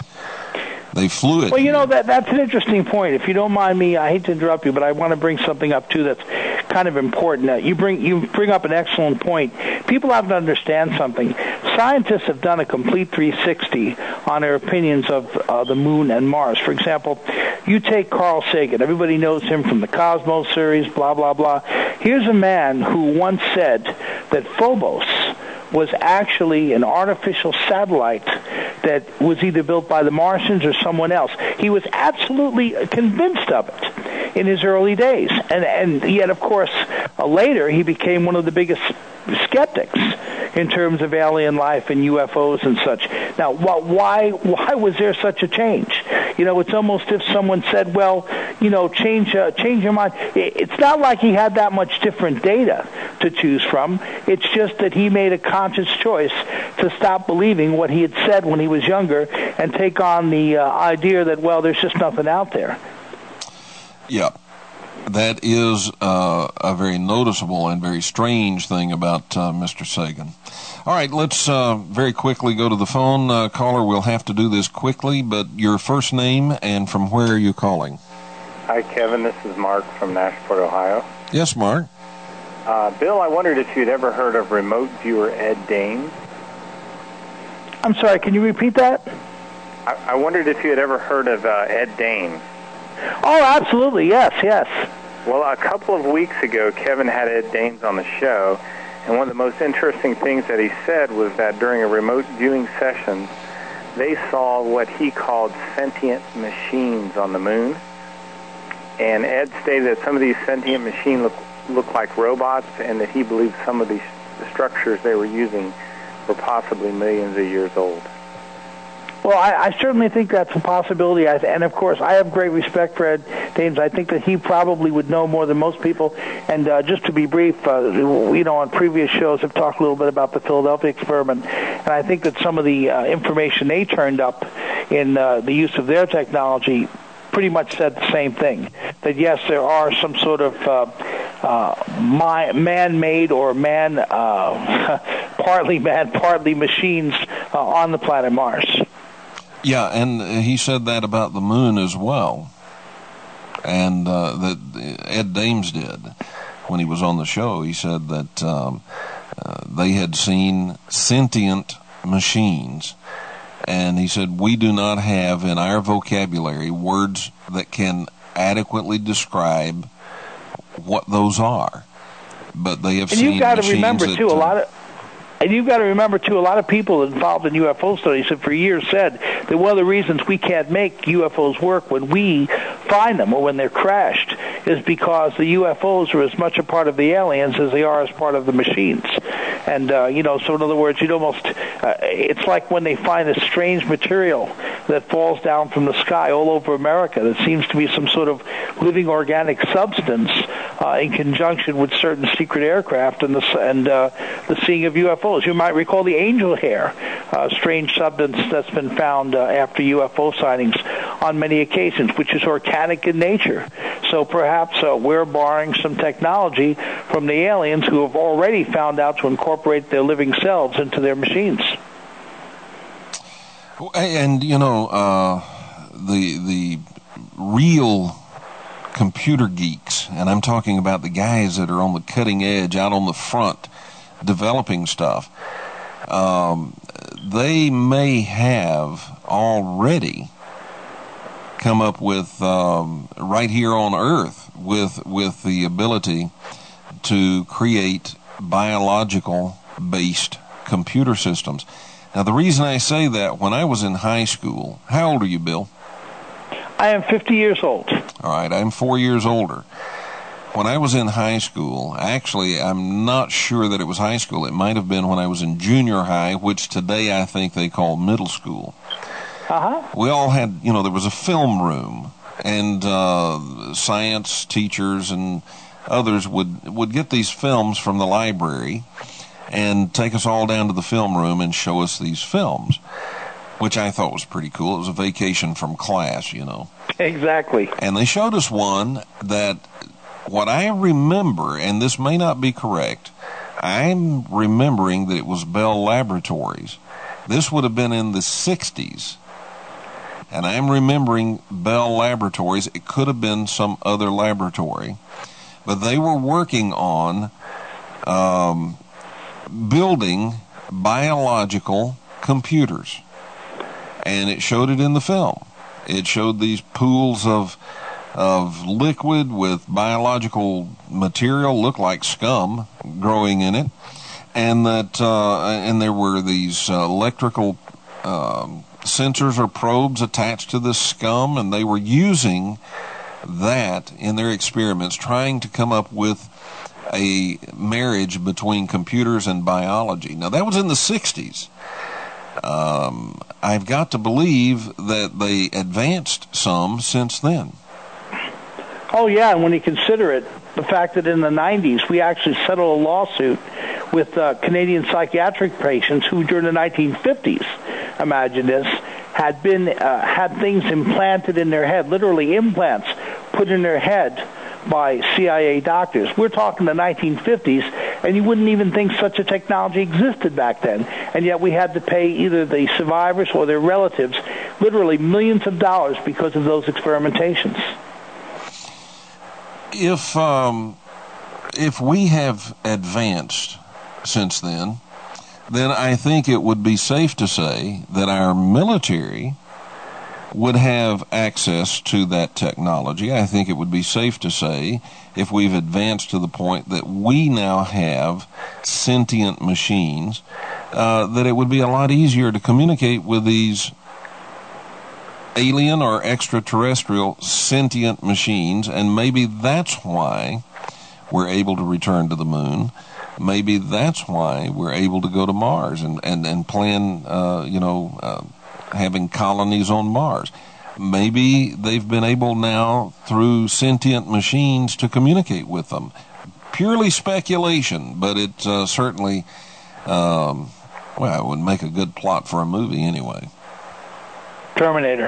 They flew it. Well, you know, that that's an interesting point. If you don't mind me, I hate to interrupt you, but I want to bring something up, too, that's kind of important. Uh, you bring you bring up an excellent point. People have to understand something. Scientists have done a complete three sixty on their opinions of uh, the moon and Mars. For example, you take Carl Sagan. Everybody knows him from the Cosmos series, blah, blah, blah. Here's a man who once said that Phobos was actually an artificial satellite that was either built by the Martians or someone else. He was absolutely convinced of it in his early days. And, and yet, of course, uh, later he became one of the biggest skeptics in terms of alien life and U F Os and such. Now, wh- why why was there such a change? You know, it's almost if someone said, well, you know, change uh, change your mind. It's not like he had that much different data to choose from. It's just that he made a conscious choice to stop believing what he had said when he was younger and take on the uh, idea that, well, there's just nothing out there. Yeah. That is uh, a very noticeable and very strange thing about uh, Mister Sagan. All right, let's uh, very quickly go to the phone. Uh, caller, we'll have to do this quickly, but your first name and from where are you calling? Hi, Kevin. This is Mark from Nashport, Ohio. Yes, Mark. Uh, Bill, I wondered if you'd ever heard of remote viewer Ed Dames. I'm sorry, can you repeat that? I, I wondered if you had ever heard of uh, Ed Dames. Oh, absolutely, yes, yes. Well, a couple of weeks ago, Kevin had Ed Dames on the show, and one of the most interesting things that he said was that during a remote viewing session, they saw what he called sentient machines on the moon. And Ed stated that some of these sentient machines look, look like robots, and that he believed some of these the structures they were using were possibly millions of years old. Well, I, I certainly think that's a possibility. I, and, of course, I have great respect for Ed Dames. I think that he probably would know more than most people. And uh, just to be brief, uh, you know, on previous shows I've talked a little bit about the Philadelphia experiment. And I think that some of the uh, information they turned up in uh, the use of their technology pretty much said the same thing. That, yes, there are some sort of uh, uh, my, man-made or man, uh, partly man, partly machines uh, on the planet Mars. Yeah, and he said that about the moon as well, and uh, that Ed Dames did when he was on the show. He said that um, uh, they had seen sentient machines. And he said, we do not have in our vocabulary words that can adequately describe what those are. But they have and seen you've got to machines remember, that, too, a uh, lot of... And you've got to remember, too, a lot of people involved in U F O studies have for years said that one of the reasons we can't make U F Os work when we find them or when they're crashed is because the U F Os are as much a part of the aliens as they are as part of the machines. And, uh, you know, so in other words, you'd almost, uh, it's like when they find a strange material that falls down from the sky all over America that seems to be some sort of living organic substance uh, in conjunction with certain secret aircraft and the, and, uh, the seeing of U F Os. You might recall the angel hair, uh, strange substance that's been found uh, after U F O sightings on many occasions, which is organic in nature. So perhaps uh, we're borrowing some technology from the aliens who have already found out to incorporate their living selves into their machines. And, you know, uh, the the real computer geeks, and I'm talking about the guys that are on the cutting edge, out on the front, developing stuff, um, they may have already come up with, um, right here on Earth, with with the ability to create biological-based computer systems. Now, the reason I say that, when I was in high school, how old are you, Bill? I am fifty years old. All right, I'm four years older. When I was in high school, actually, I'm not sure that it was high school. It might have been when I was in junior high, which today I think they call middle school. Uh-huh. We all had, you know, there was a film room, and uh, science teachers and others would, would get these films from the library and take us all down to the film room and show us these films, which I thought was pretty cool. It was a vacation from class, you know. Exactly. And they showed us one that, what I remember, and this may not be correct, I'm remembering that it was Bell Laboratories. This would have been in the sixties. And I'm remembering Bell Laboratories. It could have been some other laboratory. But they were working on um, building biological computers. And it showed it in the film. It showed these pools of of liquid with biological material, looked like scum, growing in it. And that uh, and there were these uh, electrical um, sensors or probes attached to this scum, and they were using that in their experiments, trying to come up with a marriage between computers and biology. Now, that was in the sixties. Um, I've got to believe that they advanced some since then. Oh, yeah, and when you consider it, the fact that in the nineties we actually settled a lawsuit with uh, Canadian psychiatric patients who during the nineteen fifties, imagine this, had been uh, had things implanted in their head, literally implants put in their head by C I A doctors. We're talking the nineteen fifties, and you wouldn't even think such a technology existed back then. And yet we had to pay either the survivors or their relatives literally millions of dollars because of those experimentations. If um, if we have advanced since then, then I think it would be safe to say that our military would have access to that technology. I think it would be safe to say, if we've advanced to the point that we now have sentient machines, uh, that it would be a lot easier to communicate with these alien or extraterrestrial sentient machines, and maybe that's why we're able to return to the moon. Maybe that's why we're able to go to Mars and, and, and plan, uh, you know, uh, having colonies on Mars. Maybe they've been able now, through sentient machines, to communicate with them. Purely speculation, but it uh, certainly, um, well, it would make a good plot for a movie anyway. Terminator.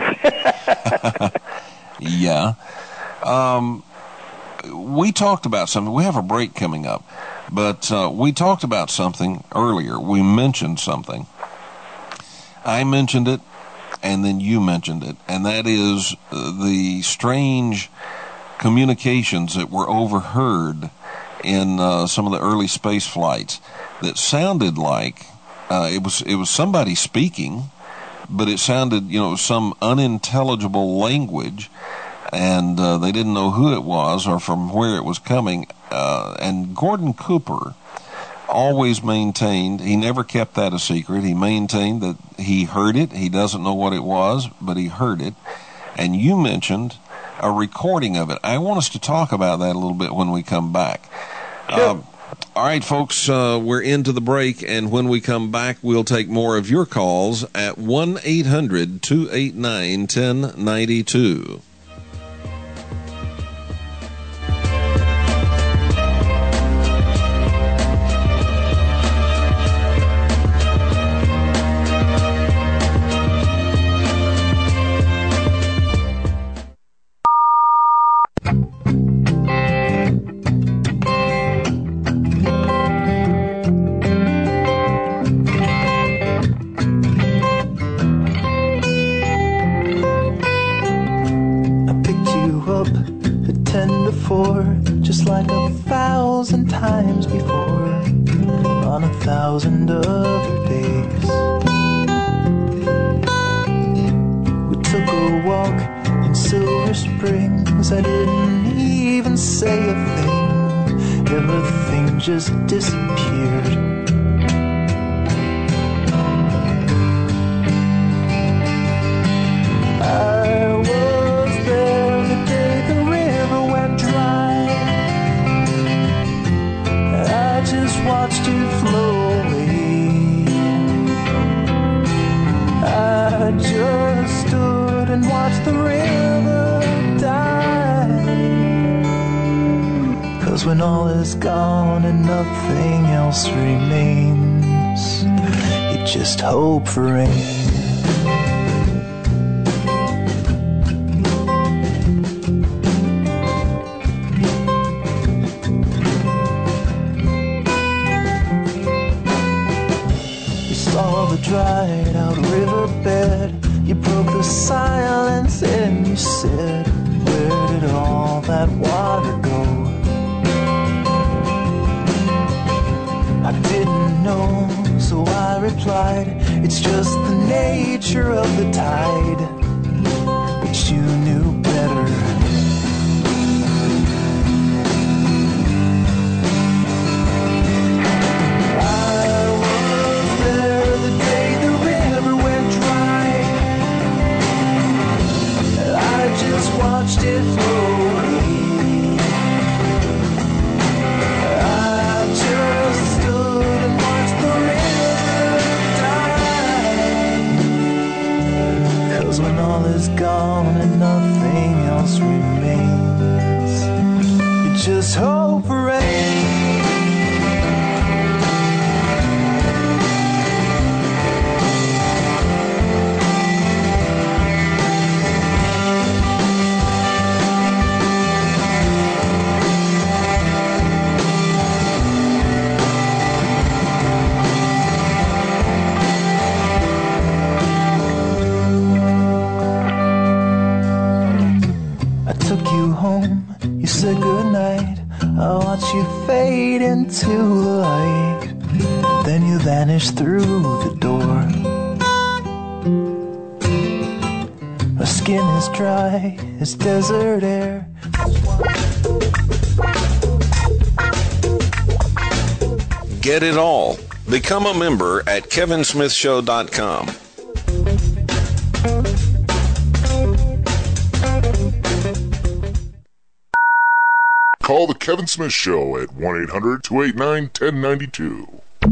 Yeah. Um, we talked about something. We have a break coming up, but uh, we talked about something earlier. We mentioned something. I mentioned it, and then you mentioned it, and that is the strange communications that were overheard in uh, some of the early space flights that sounded like uh, it was it was somebody speaking, but it sounded, you know, some unintelligible language, and uh, they didn't know who it was or from where it was coming. Uh, and Gordon Cooper always maintained, he never kept that a secret. He maintained that he heard it. He doesn't know what it was, but he heard it. And you mentioned a recording of it. I want us to talk about that a little bit when we come back. Sure. Um, all right, folks, uh, we're into the break, and when we come back, we'll take more of your calls at one eight hundred two eight nine one zero nine two. Just like a thousand times before, on a thousand other days. We took a walk in Silver Springs. I didn't even say a thing. Everything just disappeared. I was there the day the river went dry. I just watched it flow away. I just stood and watched the river die. 'Cause when all is gone and nothing else remains, you just hope for rain. Dried out riverbed, you broke the silence and you said, where did all that water go? I didn't know, so I replied, it's just the nature of the tide. But you knew better. Watched it flow away. I just stood and watched the river die. 'Cause when all is gone and nothing else remains, you just hope for rain. Said goodnight, I watched you fade into the light. Then you vanished through the door. My skin is dry as desert air. Get it all. Become a member at kevin smith show dot com. Call the Kevin Smith Show at one eight hundred two eight nine one zero nine two.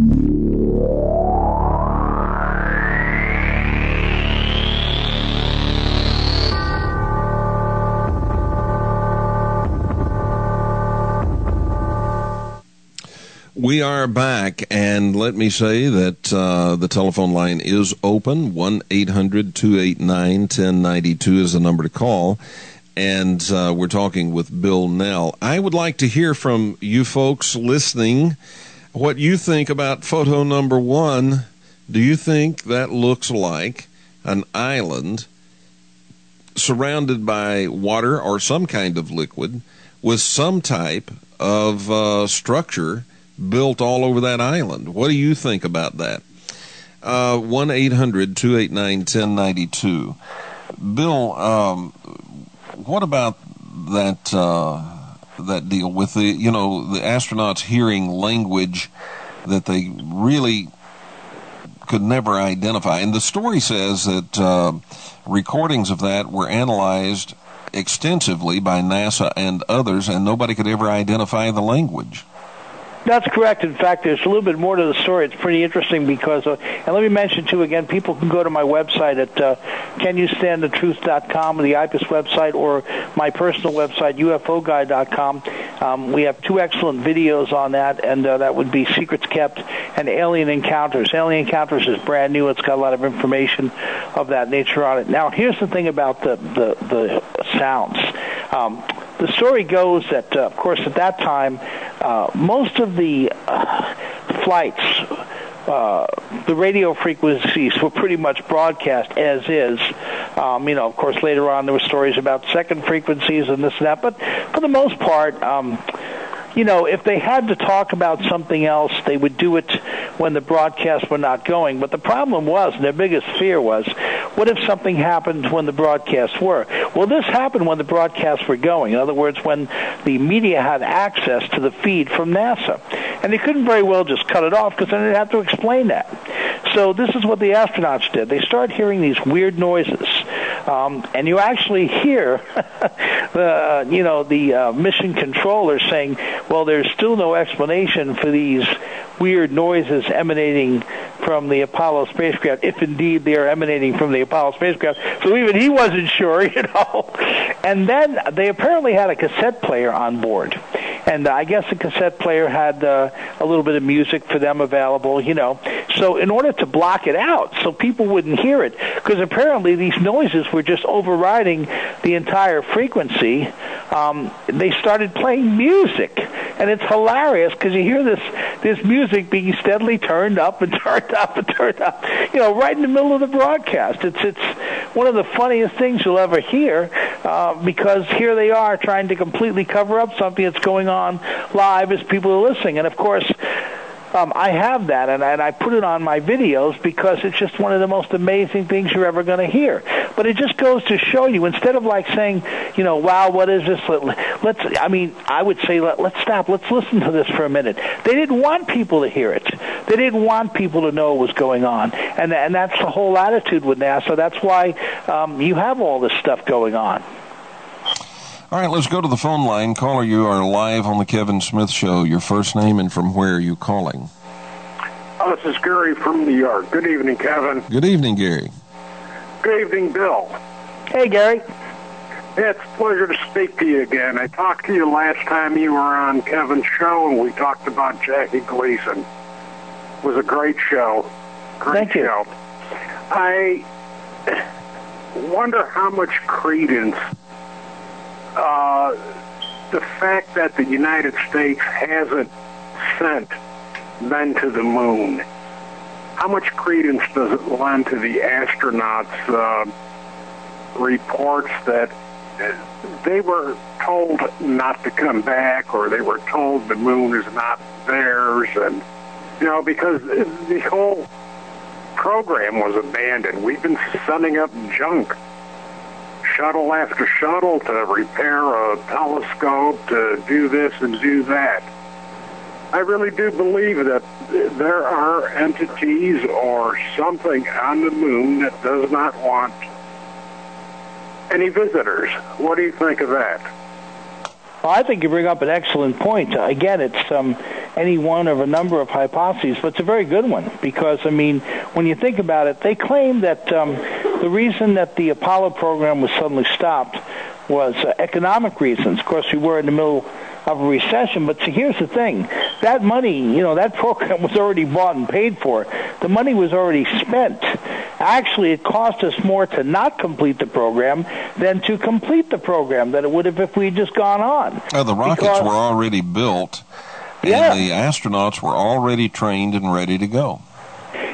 We are back, and let me say that uh, the telephone line is open. one eight hundred two eight nine one zero nine two is the number to call. And uh, we're talking with Bill Nell. I would like to hear from you folks listening what you think about photo number one. Do you think that looks like an island surrounded by water or some kind of liquid with some type of uh, structure built all over that island. What do you think about that? Uh, one eight hundred two eight nine one zero nine two. Bill, um, what about that uh, that deal with the, you know, the astronauts hearing language that they really could never identify? And the story says that uh, recordings of that were analyzed extensively by NASA and others, and nobody could ever identify the language. That's correct. In fact, there's a little bit more to the story. It's pretty interesting because, uh, and let me mention, too, again, people can go to my website at uh, can you stand the truth dot com, the I P E S website, or my personal website, U F O guy dot com. Um, we have two excellent videos on that, and uh, that would be Secrets Kept and Alien Encounters. Alien Encounters is brand new. It's got a lot of information of that nature on it. Now, here's the thing about the, the, the sounds. Um, the story goes that, uh, of course, at that time, uh, most of the uh, flights, uh, the radio frequencies were pretty much broadcast as is. Um, you know, of course, later on there were stories about second frequencies and this and that, but for the most part, um, you know, if they had to talk about something else, they would do it when the broadcasts were not going. But the problem was, and their biggest fear was, what if something happened when the broadcasts were? Well, this happened when the broadcasts were going. In other words, when the media had access to the feed from NASA. And they couldn't very well just cut it off because then they'd have to explain that. So this is what the astronauts did. They started hearing these weird noises. Um, and you actually hear, the, you know, the uh, mission controller saying, well, there's still no explanation for these weird noises emanating from the Apollo spacecraft, if indeed they are emanating from the Apollo spacecraft. So even he wasn't sure, you know. And then they apparently had a cassette player on board. And I guess the cassette player had uh, a little bit of music for them available, you know. So in order to block it out so people wouldn't hear it, because apparently these noises were just overriding the entire frequency, um, they started playing music. And it's hilarious because you hear this this music being steadily turned up and turned up and turned up, you know, right in the middle of the broadcast. It's it's one of the funniest things you'll ever hear uh, because here they are trying to completely cover up something that's going on live as people are listening. And, of course, Um, I have that, and I, and I put it on my videos because it's just one of the most amazing things you're ever going to hear. But it just goes to show you, instead of like saying, you know, wow, what is this? Let, let's, I mean, I would say, let, let's stop. Let's listen to this for a minute. They didn't want people to hear it. They didn't want people to know what was going on. And, and that's the whole attitude with NASA. That's why um, you have all this stuff going on. All right, let's go to the phone line. Caller, you are live on the Kevin Smith Show. Your first name and from where are you calling? Oh, this is Gary from New York. Good evening, Kevin. Good evening, Gary. Good evening, Bill. Hey, Gary. It's a pleasure to speak to you again. I talked to you last time you were on Kevin's show, and we talked about Jackie Gleason. It was a great show. Great Thank you. show. I wonder how much credence Uh, the fact that the United States hasn't sent men to the moon, how much credence does it lend to the astronauts' uh, reports that they were told not to come back, or they were told the moon is not theirs, and, you know, because the whole program was abandoned. We've been sending up junk, shuttle after shuttle, to repair a telescope, to do this and do that. I really do believe that there are entities or something on the moon that does not want any visitors. What do you think of that? Well, I think you bring up an excellent point. Uh, again, it's um, any one of a number of hypotheses, but it's a very good one because, I mean, when you think about it, they claim that um, the reason that the Apollo program was suddenly stopped was uh, economic reasons. Of course, we were in the middle of a recession, but see, here's the thing. That money, you know, that program was already bought and paid for. The money was already spent. Actually, it cost us more to not complete the program than to complete the program than it would have if we had just gone on. Oh, the rockets because, were already built, and yeah. the astronauts were already trained and ready to go.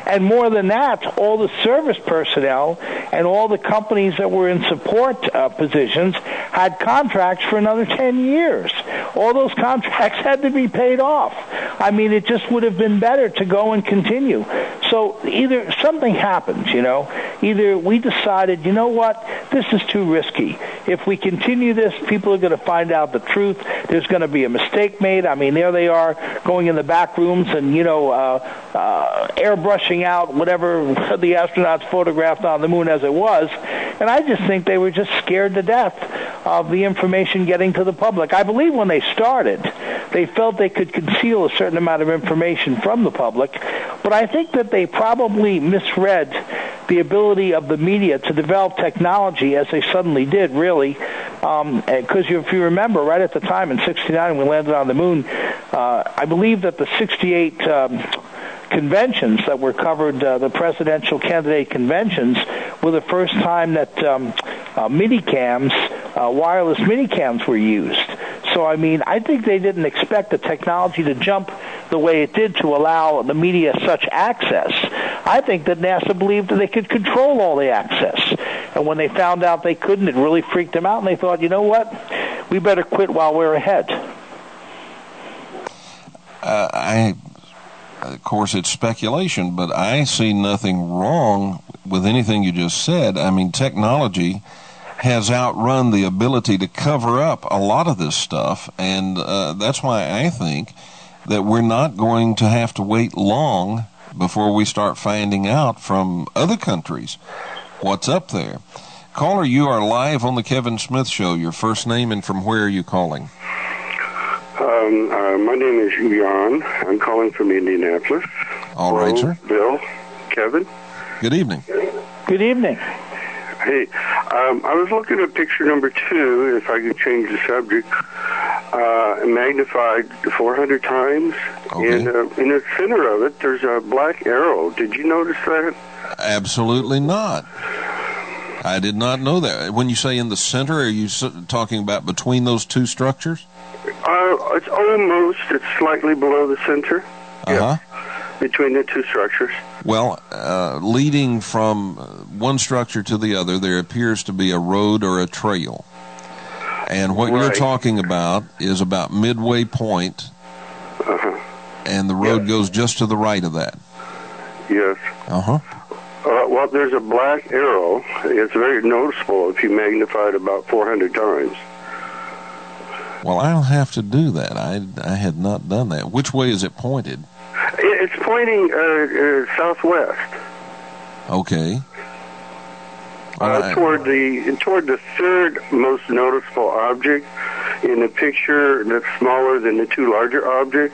And more than that, all the service personnel and all the companies that were in support uh, positions had contracts for another ten years. All those contracts had to be paid off. I mean, it just would have been better to go and continue. So either something happens, you know, either we decided, you know what, this is too risky. If we continue this, people are going to find out the truth. There's going to be a mistake made. I mean, there they are going in the back rooms and, you know, uh, uh, airbrushing out whatever the astronauts photographed on the moon as it was. And I just think they were just scared to death of the information getting to the public. I believe when they started, they felt they could conceal a certain amount of information from the public, but I think that they probably misread the ability of the media to develop technology as they suddenly did, really, because um, if you remember, right at the time in sixty-nine when we landed on the moon, uh, I believe that the sixty-eight um, conventions that were covered, uh, the presidential candidate conventions, were the first time that um, uh, minicams, uh, wireless minicams were used. So, I mean, I think they didn't expect the technology to jump the way it did to allow the media such access. I think that NASA believed that they could control all the access. And when they found out they couldn't, it really freaked them out, and they thought, you know what, we better quit while we're ahead. Uh, I... Of course, it's speculation, but I see nothing wrong with anything you just said. I mean, technology has outrun the ability to cover up a lot of this stuff, and uh, that's why I think that we're not going to have to wait long before we start finding out from other countries what's up there. Caller, you are live on the Kevin Smith Show. Your first name and from where are you calling? Um, uh, my name is Jan. I'm calling from Indianapolis. All right, Hello, sir. Bill, Kevin. Good evening. Good evening. Hey, um, I was looking at picture number two, if I could change the subject, uh, magnified four hundred times. Okay. And uh, in the center of it, there's a black arrow. Did you notice that? Absolutely not. I did not know that. When you say in the center, are you talking about between those two structures? Uh, it's almost, it's slightly below the center. Uh-huh. Yeah, between the two structures. Well, uh, leading from one structure to the other, there appears to be a road or a trail. And what right. you're talking about is about midway point, uh-huh. and the road yes. goes just to the right of that. Yes. Uh-huh. Uh, well, there's a black arrow. It's very noticeable if you magnify it about four hundred times. Well, I'll have to do that. I, I had not done that. Which way is it pointed? It's pointing uh, uh, southwest. Okay. Uh, right. Toward the toward the third most noticeable object in the picture that's smaller than the two larger objects.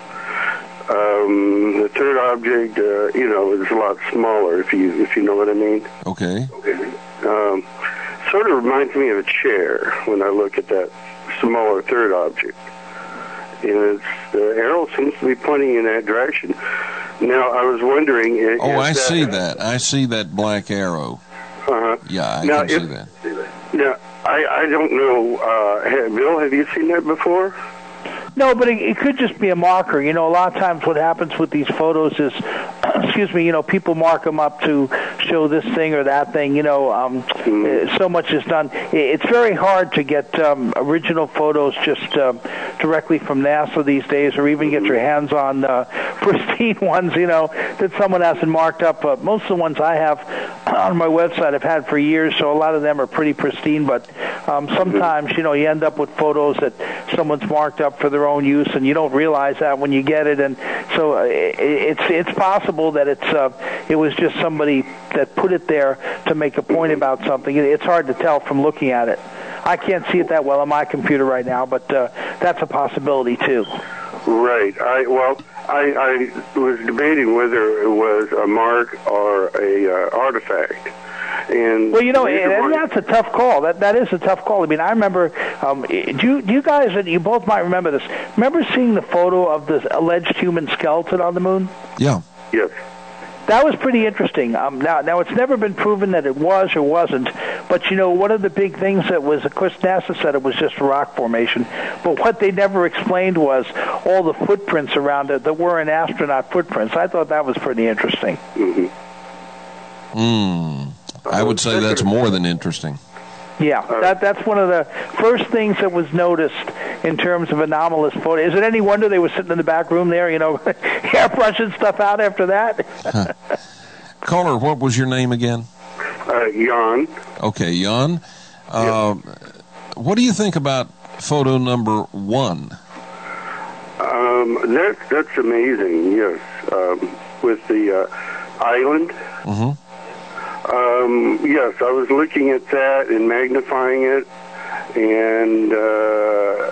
Um, the third object, uh, you know, is a lot smaller. If you if you know what I mean. Okay. Um, sort of reminds me of a chair when I look at that smaller third object. And it's, the arrow seems to be pointing in that direction. Now, I was wondering... Is, oh, is I that, see that. I see that black arrow. Uh-huh. Yeah, I now, can if, see that. Now, I, I don't know... Uh, have, Bill, have you seen that before? No, but it, it could just be a marker. You know, a lot of times what happens with these photos is, excuse me, you know, people mark them up to show this thing or that thing. You know, um, mm-hmm. so much is done. It's very hard to get um, original photos just uh, directly from NASA these days, or even get your hands on uh, pristine ones, you know, that someone hasn't marked up. Uh, most of the ones I have on my website I've had for years, so a lot of them are pretty pristine, but um, sometimes, you know, you end up with photos that someone's marked up for their own use, and you don't realize that when you get it, and so uh, it's it's possible that it's uh, it was just somebody that put it there to make a point about something. It's hard to tell from looking at it. I can't see it that well on my computer right now, but uh, that's a possibility too. Right. I well, I, I was debating whether it was a mark or a uh, artifact. And well, you know, and, and that's a tough call. That that is a tough call. I mean, I remember. Um, do you do you guys? You both might remember this. Remember seeing the photo of this alleged human skeleton on the moon? Yeah. Yes. that was pretty interesting. Um, now, now it's never been proven that it was or wasn't, but you know, one of the big things that was, of course, NASA said it was just a rock formation, but what they never explained was all the footprints around it that weren't astronaut footprints. I thought that was pretty interesting. Mm-hmm. Hmm. I would say that's more than interesting. Yeah, that that's one of the first things that was noticed in terms of anomalous photo. Is it any wonder they were sitting in the back room there, you know, airbrushing stuff out after that? Huh. Caller, what was your name again? Uh, Jan. Okay, Jan. Uh, what do you think about photo number one? Um, that, that's amazing, yes. Um, with the uh, island. Mm-hmm. Um, yes, I was looking at that and magnifying it, and uh,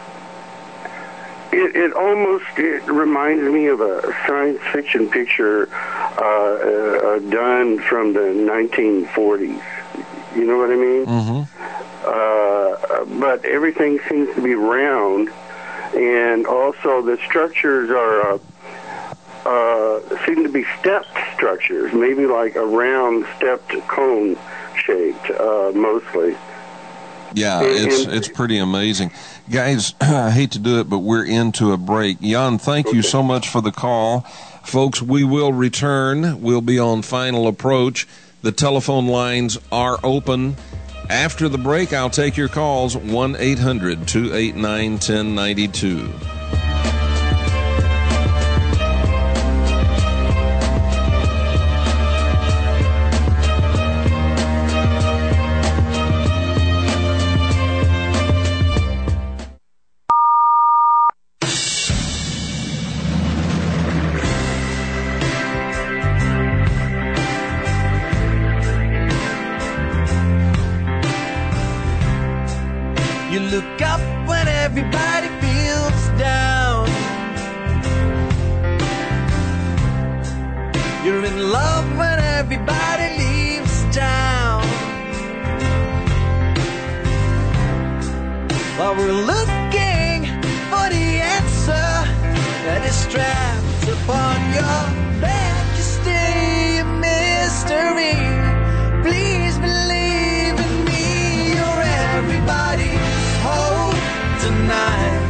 it, it almost it reminds me of a science fiction picture uh, uh, done from the nineteen forties. You know what I mean? Mm-hmm. Uh, but everything seems to be round, and also the structures are... Uh, Uh, seem to be stepped structures, maybe like a round stepped cone shaped, uh, mostly. Yeah, and, it's and, it's pretty amazing. Guys, I hate to do it, but we're into a break. Jan, thank okay. you so much for the call. Folks, we will return. We'll be on Final Approach. The telephone lines are open. After the break, I'll take your calls, one eight hundred two eight nine one zero nine two. You look up when everybody feels down. You're in love when everybody leaves town. While we're looking for the answer that is strapped upon your back, you stay a mystery. Please believe in me, you're everybody tonight.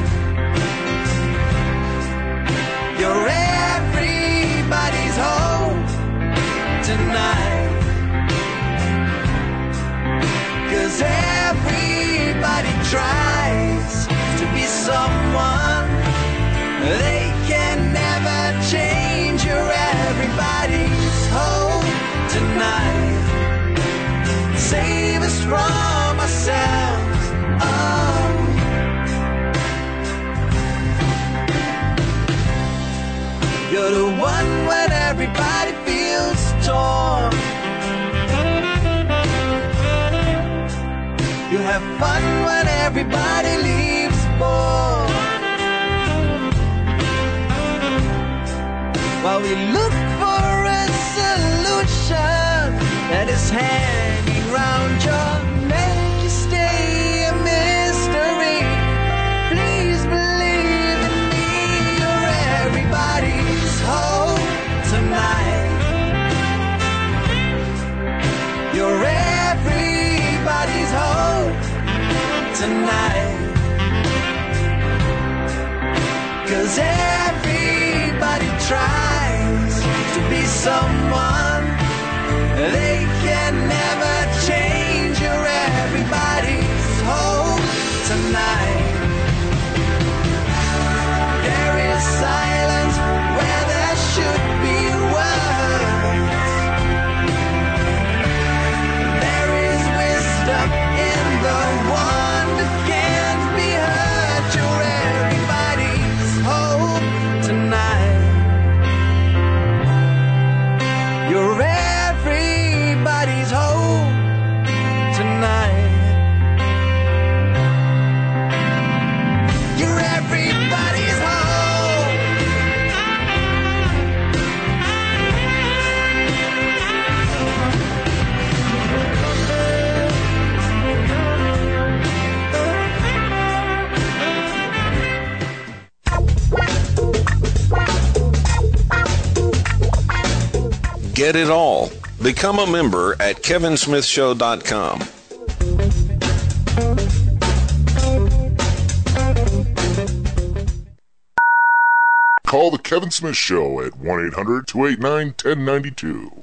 You're everybody's home tonight. 'Cause everybody tries to be someone they can never change. You're everybody's home tonight. Save us from ourselves. Oh, you're the one when everybody feels torn. You have fun when everybody leaves bored. While we look for a solution that is hanging round your neck, you stay a mystery. Please believe in me, you're everybody's home tonight. You're everybody's home tonight. 'Cause everybody tries to be someone they can never change. You're everybody's home tonight. There is silence where there should be words. There is wisdom in the one that can't be heard. You're everybody's home tonight. You're everybody's Get it all. Become a member at kevin smith show dot com. Call the Kevin Smith Show at one eight hundred two eight nine one oh nine two.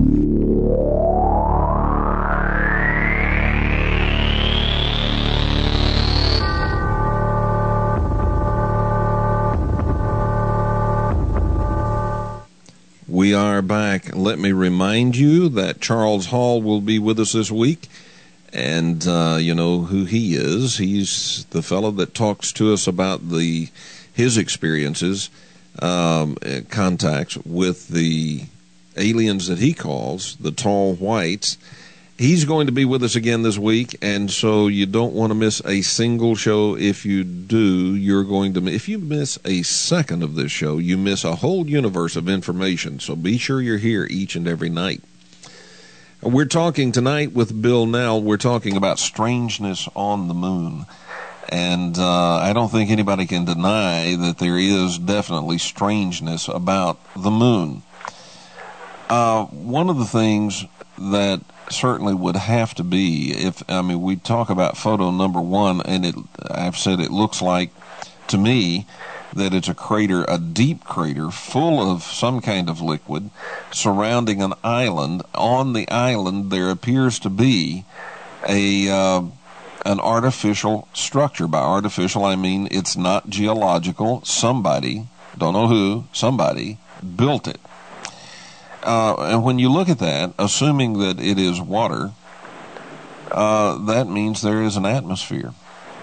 We are back. Let me remind you that Charles Hall will be with us this week. And uh, you know who he is. He's the fellow that talks to us about the his experiences, um, contacts with the aliens that he calls the tall whites. He's going to be with us again this week, and so you don't want to miss a single show. If you do, you're going to, if you miss a second of this show, you miss a whole universe of information. So be sure you're here each and every night. We're talking tonight with Bill Nell. We're talking about strangeness on the moon. And uh, I don't think anybody can deny that there is definitely strangeness about the moon. Uh, one of the things that certainly would have to be, if I mean, we talk about photo number one, and it, I've said it looks like, to me, that it's a crater, a deep crater, full of some kind of liquid, surrounding an island. On the island, there appears to be a uh, an artificial structure. By artificial, I mean it's not geological. Somebody, don't know who, somebody built it. Uh, and when you look at that, assuming that it is water, uh, that means there is an atmosphere.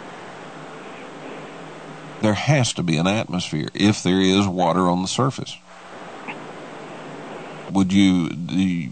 There has to be an atmosphere if there is water on the surface. Would you, do you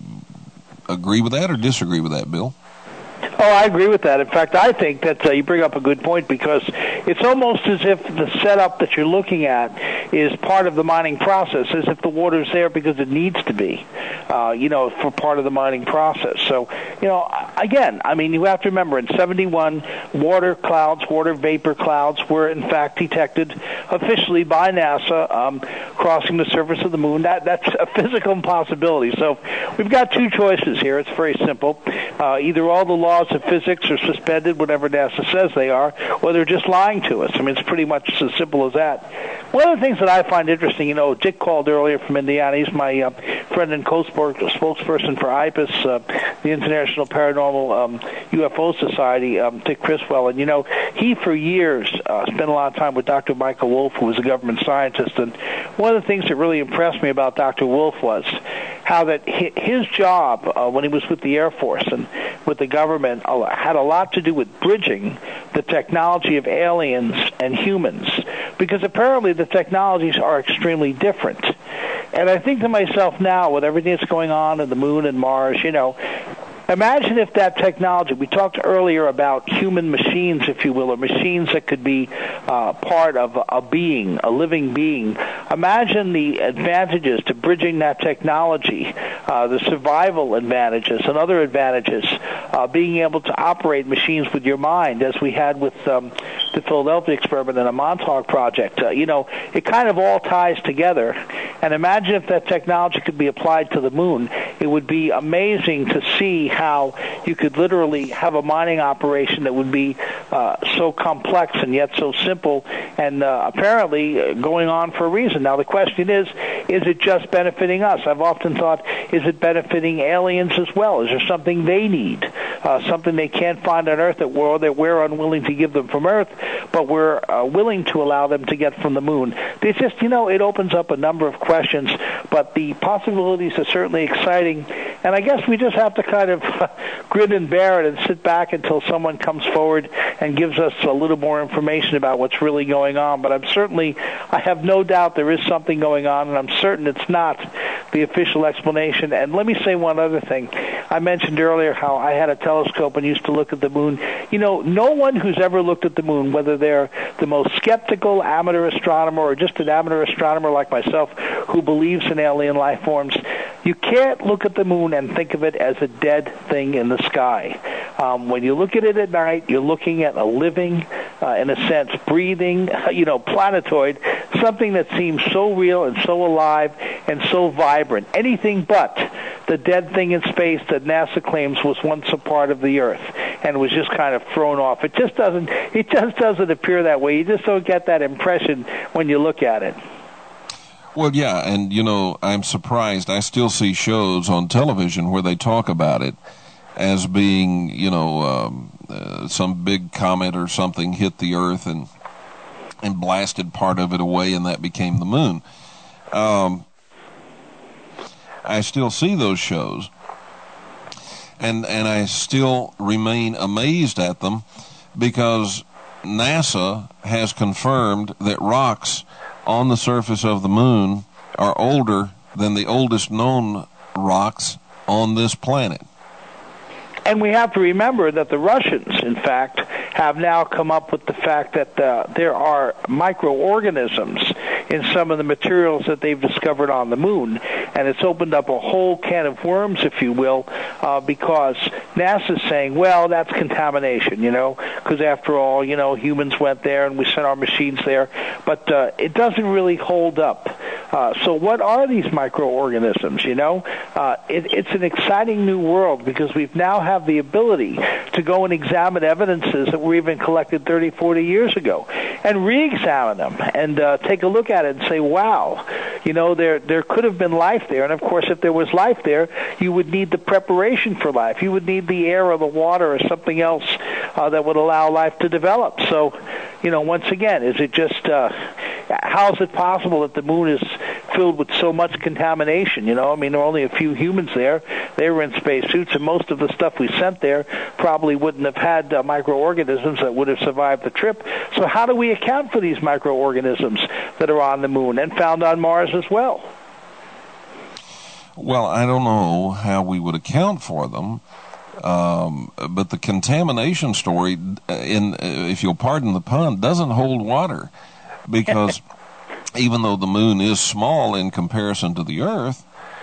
agree with that or disagree with that, Bill? Oh, I agree with that. In fact, I think that uh, you bring up a good point, because it's almost as if the setup that you're looking at is part of the mining process, as if the water's there because it needs to be, uh, you know, for part of the mining process. So, you know, again, I mean, you have to remember, in seventy-one, water clouds, water vapor clouds were, in fact, detected officially by NASA um, crossing the surface of the moon. That That's a physical impossibility. So we've got two choices here. It's very simple. Uh, either all the laws of physics are suspended, whatever NASA says they are, or they're just lying to us. I mean, it's pretty much as simple as that. One of the things that I find interesting, you know, Dick called earlier from Indiana. He's my uh, friend and co-spokesperson for I P A S, uh, the International Paranormal um, U F O Society, um, Dick Criswell. And, you know, he for years uh, spent a lot of time with Doctor Michael Wolff, who was a government scientist. And one of the things that really impressed me about Doctor Wolff was how that his job uh, when he was with the Air Force and with the government had a lot to do with bridging the technology of aliens and humans, because apparently the technologies are extremely different. And I think to myself now, with everything that's going on in the moon and Mars, you know, imagine if that technology, we talked earlier about human machines, if you will, or machines that could be uh, part of a being, a living being. Imagine the advantages to bridging that technology, uh, the survival advantages and other advantages, uh, being able to operate machines with your mind, as we had with um, the Philadelphia experiment and the Montauk project. Uh, you know, it kind of all ties together. And imagine if that technology could be applied to the moon. It would be amazing to see how you could literally have a mining operation that would be uh, so complex and yet so simple, and uh, apparently going on for a reason. Now the question is, is it just benefiting us? I've often thought, is it benefiting aliens as well? Is there something they need, uh, something they can't find on Earth that we're, that we're unwilling to give them from Earth, but we're uh, willing to allow them to get from the moon? It's just, you know, it opens up a number of questions, but the possibilities are certainly exciting, and I guess we just have to kind of grin and bear it and sit back until someone comes forward and gives us a little more information about what's really going on. But I'm certainly, I have no doubt there is something going on, and I'm certain it's not the official explanation. And let me say one other thing. I mentioned earlier how I had a telescope and used to look at the moon. You know, no one who's ever looked at the moon, whether they're the most skeptical amateur astronomer or just an amateur astronomer like myself who believes in alien life forms, you can't look at the moon and think of it as a dead thing in the sky. Um, when you look at it at night, you're looking at a living, uh, in a sense, breathing, you know, planetoid, something that seems so real and so alive and so vibrant. Anything but the dead thing in space that NASA claims was once a part of the Earth and was just kind of thrown off. It just doesn't. It just doesn't appear that way. You just don't get that impression when you look at it. Well, yeah, and, you know, I'm surprised. I still see shows on television where they talk about it as being, you know, um, uh, some big comet or something hit the Earth and and blasted part of it away, and that became the moon. Um, I still see those shows, and and I still remain amazed at them because NASA has confirmed that rocks on the surface of the moon are older than the oldest known rocks on this planet. And we have to remember that the Russians, in fact, have now come up with the fact that uh, there are microorganisms in some of the materials that they've discovered on the moon. And it's opened up a whole can of worms, if you will, uh, because NASA's saying, well, that's contamination, you know, because after all, you know, humans went there and we sent our machines there. But uh, it doesn't really hold up. Uh, so what are these microorganisms, you know? Uh, it, it's an exciting new world because we've now have the ability to go and examine evidences that were even collected thirty, forty years ago and re-examine them and uh, take a look at it and say, wow, you know, there there could have been life there. And, of course, if there was life there, you would need the preparation for life. You would need the air or the water or something else uh, that would allow life to develop. So, you know, once again, is it just uh, how is it possible that the moon is filled with so much contamination? You know, I mean, there are only a few humans there. They were in spacesuits, and most of the stuff we sent there probably wouldn't have had uh, microorganisms that would have survived the trip. So how do we account for these microorganisms that are on the moon and found on Mars as well? Well, I don't know how we would account for them. Um, but the contamination story, in if you'll pardon the pun, doesn't hold water, because even though the moon is small in comparison to the Earth,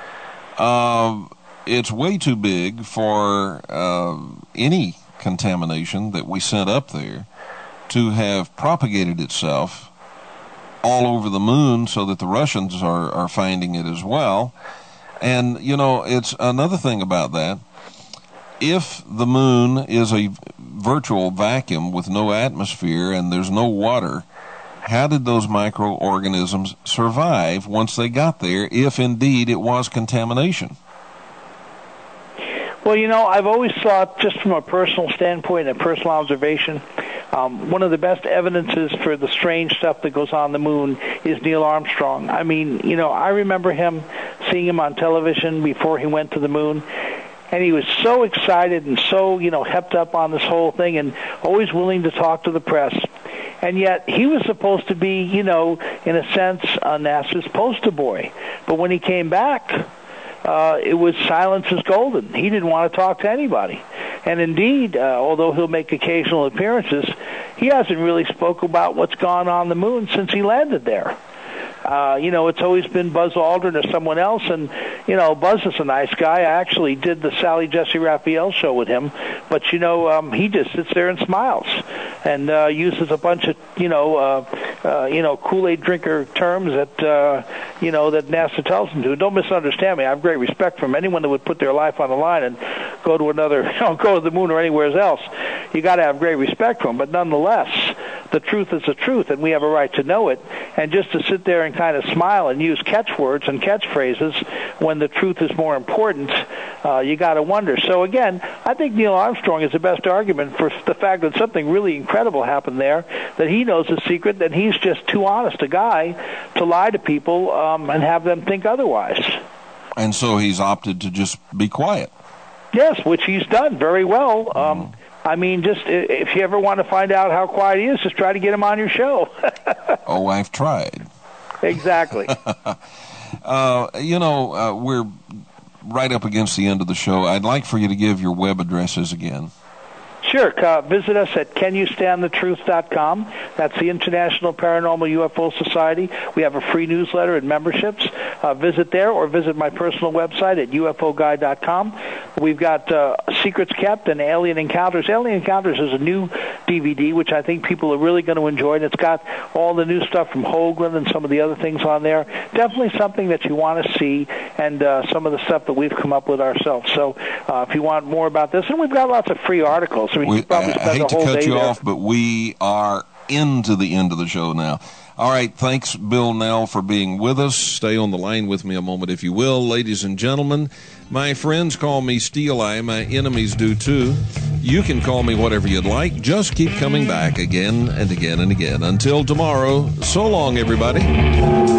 uh, it's way too big for uh, any contamination that we sent up there to have propagated itself all over the moon, so that the Russians are, are finding it as well. And, you know, it's another thing about that. If the moon is a virtual vacuum with no atmosphere and there's no water, how did those microorganisms survive once they got there, if indeed it was contamination? Well, you know, I've always thought, just from a personal standpoint and personal observation, um, one of the best evidences for the strange stuff that goes on the moon is Neil Armstrong. I mean, you know, I remember him, seeing him on television before he went to the moon, and he was so excited and so, you know, hepped up on this whole thing and always willing to talk to the press. And yet he was supposed to be, you know, in a sense, uh, NASA's poster boy. But when he came back, uh, it was silence is golden. He didn't want to talk to anybody. And indeed, uh, although he'll make occasional appearances, he hasn't really spoke about what's gone on the moon since he landed there. Uh, you know, it's always been Buzz Aldrin or someone else, and, you know, Buzz is a nice guy. I actually did the Sally Jesse Raphael show with him, but, you know, um, he just sits there and smiles and uh, uses a bunch of, you know, uh, uh, you know, Kool-Aid drinker terms that, uh, you know, that NASA tells him to. Don't misunderstand me. I have great respect for him. Anyone that would put their life on the line and go to another, you know, go to the moon or anywhere else, you got to have great respect for him. But nonetheless, the truth is the truth, and we have a right to know it. And just to sit there and kind of smile and use catchwords and catchphrases when the truth is more important, uh, you got to wonder. So again, I think Neil Armstrong is the best argument for the fact that something really incredible happened there, that he knows the secret, that he's just too honest a guy to lie to people um, and have them think otherwise. And so he's opted to just be quiet. Yes, which he's done very well. Um, mm. I mean, just if you ever want to find out how quiet he is, just try to get him on your show. Oh, I've tried. Exactly. uh, you know, uh, we're right up against the end of the show. I'd like for you to give your web addresses again. Sure. Uh, visit us at can you stand the truth dot com. That's the International Paranormal U F O Society. We have a free newsletter and memberships. Uh, visit there or visit my personal website at U F O guy dot com. We've got uh, Secrets Kept and Alien Encounters. Alien Encounters is a new D V D, which I think people are really going to enjoy. And it's got all the new stuff from Hoagland and some of the other things on there. Definitely something that you want to see, and uh, some of the stuff that we've come up with ourselves. So uh, if you want more about this, and we've got lots of free articles. I mean, we, you probably I, spend I hate the whole to cut day you there. off, but we are into the end of the show now. All right, thanks, Bill Nell, for being with us. Stay on the line with me a moment, if you will. Ladies and gentlemen, my friends call me Steel Eye. My enemies do, too. You can call me whatever you'd like. Just keep coming back again and again and again. Until tomorrow, so long, everybody.